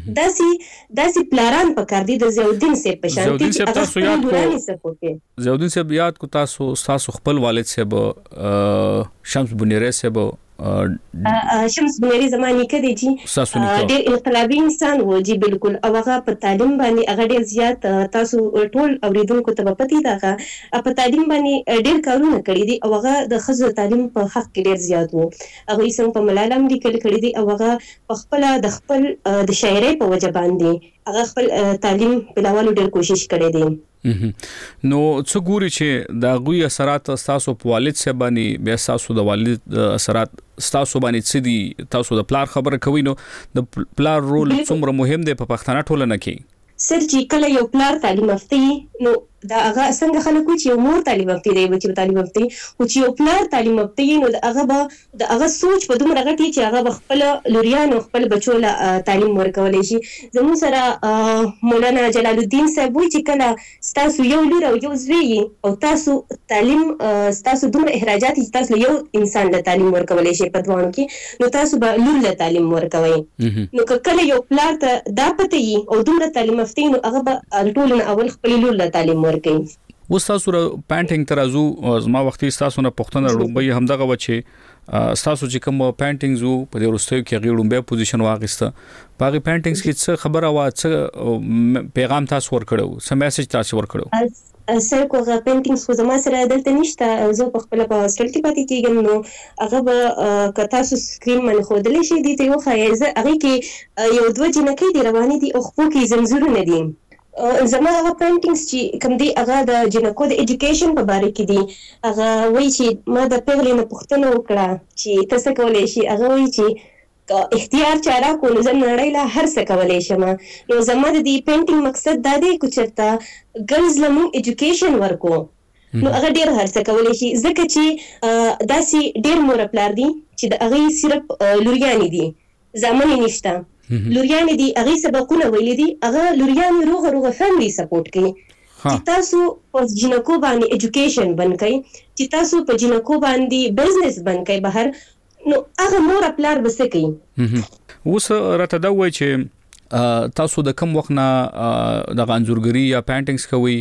Speaker 15: داسې پلاران پکار دي د ضیاءالدین صاحب په شان چې هغه خپل لورانې سپورټ کوي.
Speaker 6: ضیاءالدین صاحب یاد کو تاسو خپل والد صاحب شمس بنيري صاحب
Speaker 15: شمس بنيري زماني کې دي چې ډېر انقلابي انسان و جی بالکل، او هغه په تعلیم باندې هغه ډېر زیات تاسو ټول اوریدونکو ته پتی دا په تعلیم باندې ډېر کارونه کړی دي، او هغه د ښځو تعلیم په حق کې ډېر زیات وو. هغه یې څنګه په ملاله هم لیکل کړی دي، او هغه په خپل د خپل د شاعرۍ په وجه باندې هغه خپل تعلیم بلاولو ډېر کوشش کړی دی.
Speaker 6: نو څه ګوري چې دا غوي اثرات تاسو په والد صاحب باندې بیا تاسو د والد اثرات تاسو باندې څه دي؟ تاسو د پلار خبره کوي، نو د پلار رول څومره مهم دی په پښتنه ټولنه کې؟
Speaker 15: سر چې کله یو پلار تعلیم یافته نو دا هغه څنګه خلک چې یو مور تعلیم یافته دی بچي تعلیم یافته او چې یو پلار تعلیم یافته نو د هغه سوچ په دومره غټي چې هغه خپل لوریانو خپل بچو له تعلیم ورکولای شي. زموږ سره مولانا جلال الدین صاحب وی چې کله تاسو یو لور او یو زوی او تاسو تعلیم تاسو دومره اخراجات چې تاسو یو انسان له تعلیم ورکولای شي په دوانو کې، نو تاسو به لور له تعلیم ورکوي. نو کله یو پلار ته دا پته وي او دومره تعلیم یافته نو هغه به ټول اول خپل لور له تعلیم
Speaker 6: اوس تاسو را پینټینګ ترازو زما وختي تاسو نه پښتنه لومبي همدغه وچه تاسو چې کوم پینټینګز وو په دې ورستیو کې غیر لومبي پوزیشن واغسته باغی پینټینګز کې څه خبره وا څه پیغام تاسو ورکړو څه میسج تاسو ورکړو؟
Speaker 15: سر کوغه پینټینګز خو زما سره دلته نشته، زه په خپل په هاستل کې پاتې کېږم، نو هغه به کتا سو سکرین باندې خودلې شي دي ته یو خایزه هغه کې یو دوه جنکې دی روانې دي او خو کې زمزورونه دي. زما هغه پینټینګز چې کوم دی هغه د جنکو د ایجوکیشن په باره کې دي. هغه وایي چې ما د پیغلې نه پوښتنه وکړه چې ته څه کولی شي، هغه وایي چې اختیار چاره کو نو زه نړۍ له هر څه کولی شم. نو زما د دې پینټینګ مقصد دا دی که چېرته ګرلز له موږ ایجوکیشن ورکو نو هغه ډېر هر څه کولی شي، ځکه چې داسې ډېر مور پلار دي چې د هغې صرف لوریانې دي، زامنې نشته. لوریانې دي هغې سبقونه ویلي دي، هغه لوریانې روغه فیملی سپورټ کوي. چې تاسو په جنکو باندې ایجوکیشن بند کوي، چې تاسو په جنکو باندې بزنس بند کوي بهر، نو هغه مور پلار به څه کوي؟
Speaker 6: اوس راته دا وایي چې تاسو د کوم وخت نه د انځورګري یا پینټینګز کوي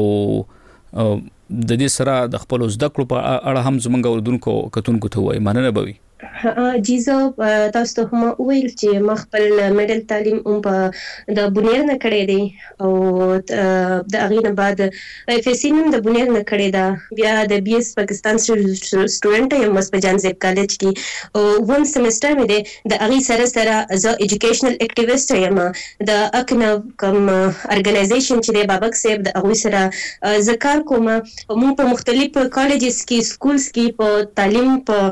Speaker 6: او د دې سره د خپل زده کړو په اړه هم زمونږ اوردونکو کتونکو ته وایي مننه به وي.
Speaker 15: جیزو تاسو ته هم ویل چې ما خپل میډل تعلیم هم په د بونیر نه کړی دی او د هغې نه بعد اف ایس سی هم د بونیر نه کړی ده، بیا د بی ایس پاکستان سټوډنټ یم په جان زیب کالج کې او 1 سیمسټر مې دی. د هغې سره سره زه ایجوکیشنل اکټیویسټ یم، د اکنو کوم ارګنایزیشن چې دی بابک صاحب د هغوی سره زه کار کوم. موږ په مختلف کالجز کې سکولز کې په تعلیم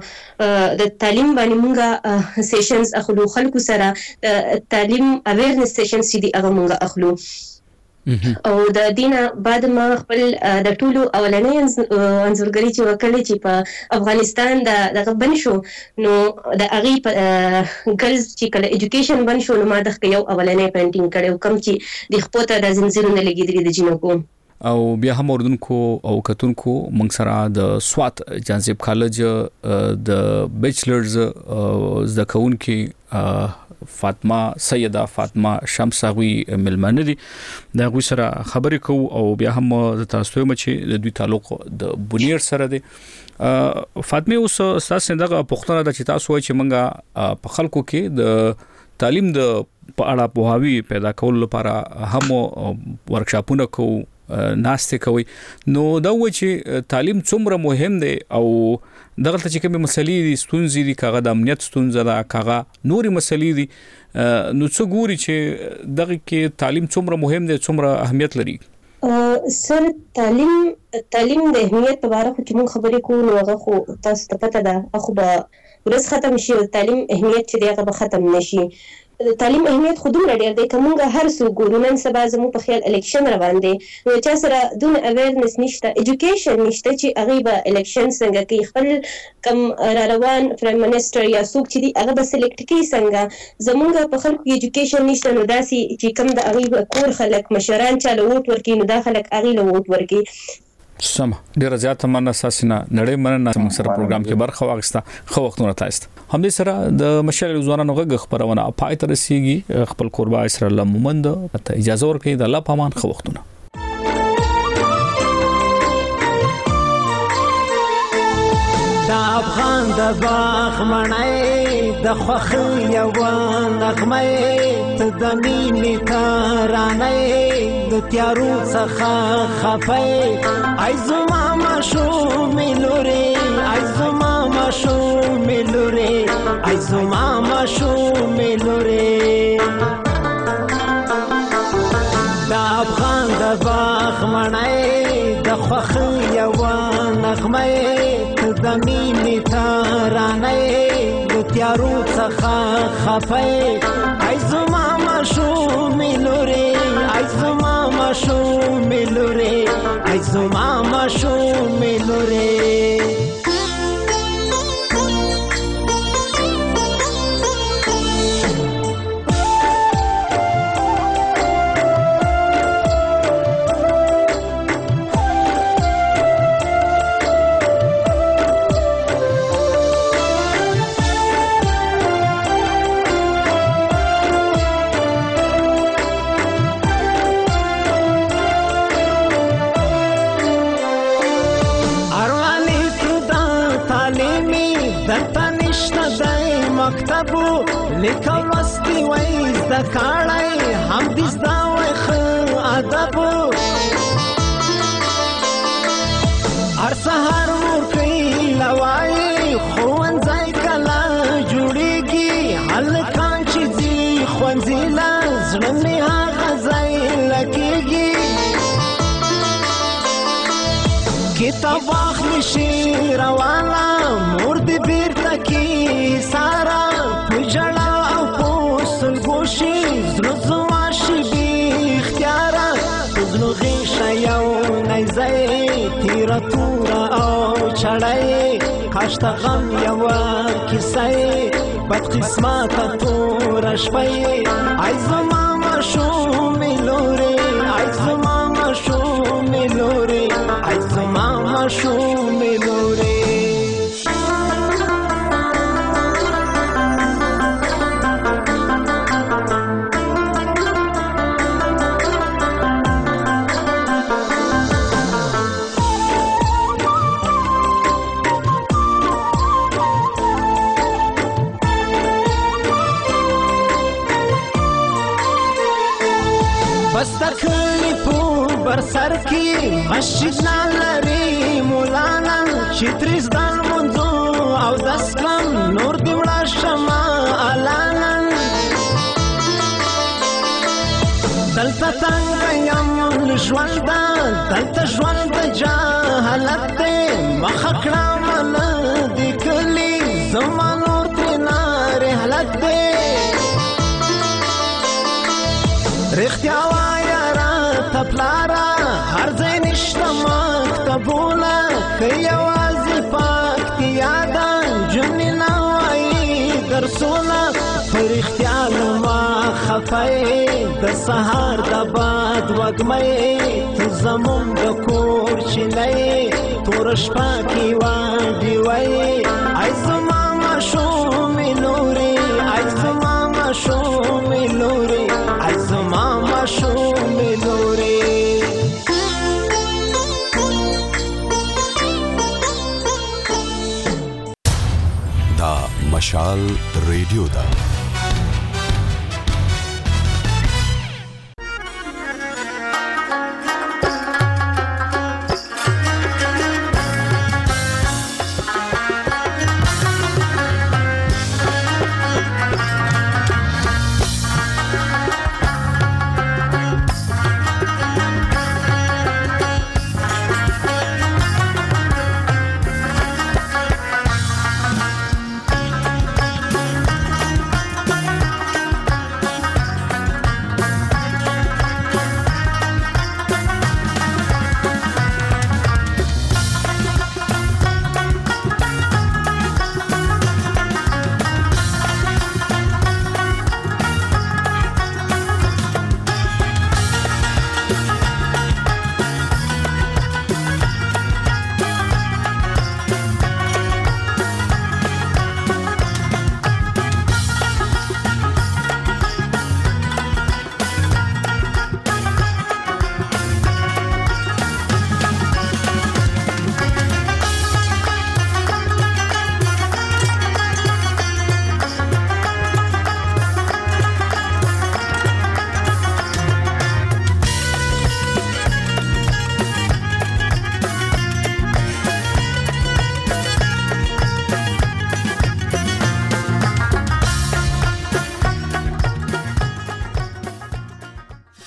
Speaker 15: د تعلیم باندې مونږه سیشنز اخلو، خلکو سره تعلیم اویرنس سیشنز چې دي هغه مونږه اخلو. او د دینه بعد ما خپل د ټولو اولنۍ انځورګري چې وکړې چې په افغانستان دغه بند شو، نو د هغې په ګرلز چې کله ایجوکیشن بند شو نو ما دغه یو اولنۍ پینټینګ کړی کوم چې د خپو ته د زنځیرونه لګېدلي د جنکو.
Speaker 6: او بیا هم اوردونکو او کتونکو موږ سره د سوات جانزیب کالج د بیچلرز زده کوونکي فاطمه سیده فاطمه شمساوي ملمنه دي، دا غوي سره خبرې کوو او بیا هم د تاسو ته چې د دوی تعلق د بونیر سره دي. فاطمه اوس تاسو دغه پوښتنه ده چې تاسو وایي چې موږ په خلکو کې د تعلیم د په اړه پوهاوی پیدا کول لپاره هم ورکشاپونه کوو، ناشته کوي، نو دا و چې تعلیم څومره مهم دی او دغه چې کومه مسلې دي ستونزې دي کاغه د امنیت ستونزه ده کاغه نوري مسلې دي، نو څه ګوري چې دغه کې تعلیم څومره مهم دی څومره اهمیت لري؟
Speaker 15: سر تعلیم د اهمیت په اړه چې موږ خبرې کوو نو هغه خو تاسو ته پته ده خو به ورځ ختم شي او تعلیم اهمیت چې دی هغه به ختم نشي. تعلیم اهمیت خو دومره ډېر دی که موږ هر څوک ګورو نن سبا زموږ په خیال الیکشن روان دی نو چا سره دومره اویرنس نشته، ایجوکیشن نشته چې هغې به الیکشن څنګه کوي، خپل کم را روان پرایم منسټر یا څوک چې دي هغه به سلیکټ کوي څنګه. زموږ په خلکو کې ایجوکیشن نشته نو داسې چې کوم د هغې کور خلک مشران چا له ووټ ورکوي نو دا خلک هغې له ووټ ورکوي.
Speaker 6: سم ډیر زیات مننه ساسینا نړۍ مننه موږ سره پروګرام کې برخه واغسته خو وختونه تاسو هم دې سره د مشال ځوانانو غږ خبرونه پای تر رسیدي خپل قربا اسرائیل مومند ته اجازه ورکړي د الله پامان خو وختونه
Speaker 16: دا افغان د باغ مړای د خوخ یو نغمه ته د مینې ترانه د تیارو څخه خفای ای زما ماشو ملوري ای زما ماشو ملوري ای زما ماشو ملوري دا افغان د باغ مړای د خوخ یو نغمه د مینې ترانه د تیارو څخه خفای ای زما ماشو ملوري ای زما ماشو ملوري ای زما ماشو ملوري لیکل وستي وای د کاړای هم دې زدا وای خو ادب هر سحر ورکي لوای خوان ځای کلا جوړيږي هلکان چې دي خوانځيلا زړه مې هغه ځای لکېږي کتاب اخلي شي روانه مور دې بیرته کی سارا جړا او پوسل ګوشي زړه زما شي بي اختیار زړه غيشه یو نيزه تیر تور او چړای کاشت غم یو کیسه بد قسمت تور شپي ای زما ماشو ملوري ای زما ماشو ملوري ای زما ماشو ملوري سر کی مسجد نالری مولانا چتریز دان منځو او دسکم نور دی وړا شما الانا دلته څنګه یم ژوند دلته ژوند جهالت مخ کړم نه دی کلی زمانو تر نار حالت رښتیا وایا را تپلارا هر ځای نشته مکتبونه که یوازې پاکتي یادان جملې نه وایي درسونه په رښتیا لوما خفه د سهار د باد وږمې ته زموږ د کور چینی توره شپه کې واډي وایي ای زما ماشومې لورې ای زما ماشومې لورې ای زما ماشومې لورې
Speaker 11: مشال ریډیو دا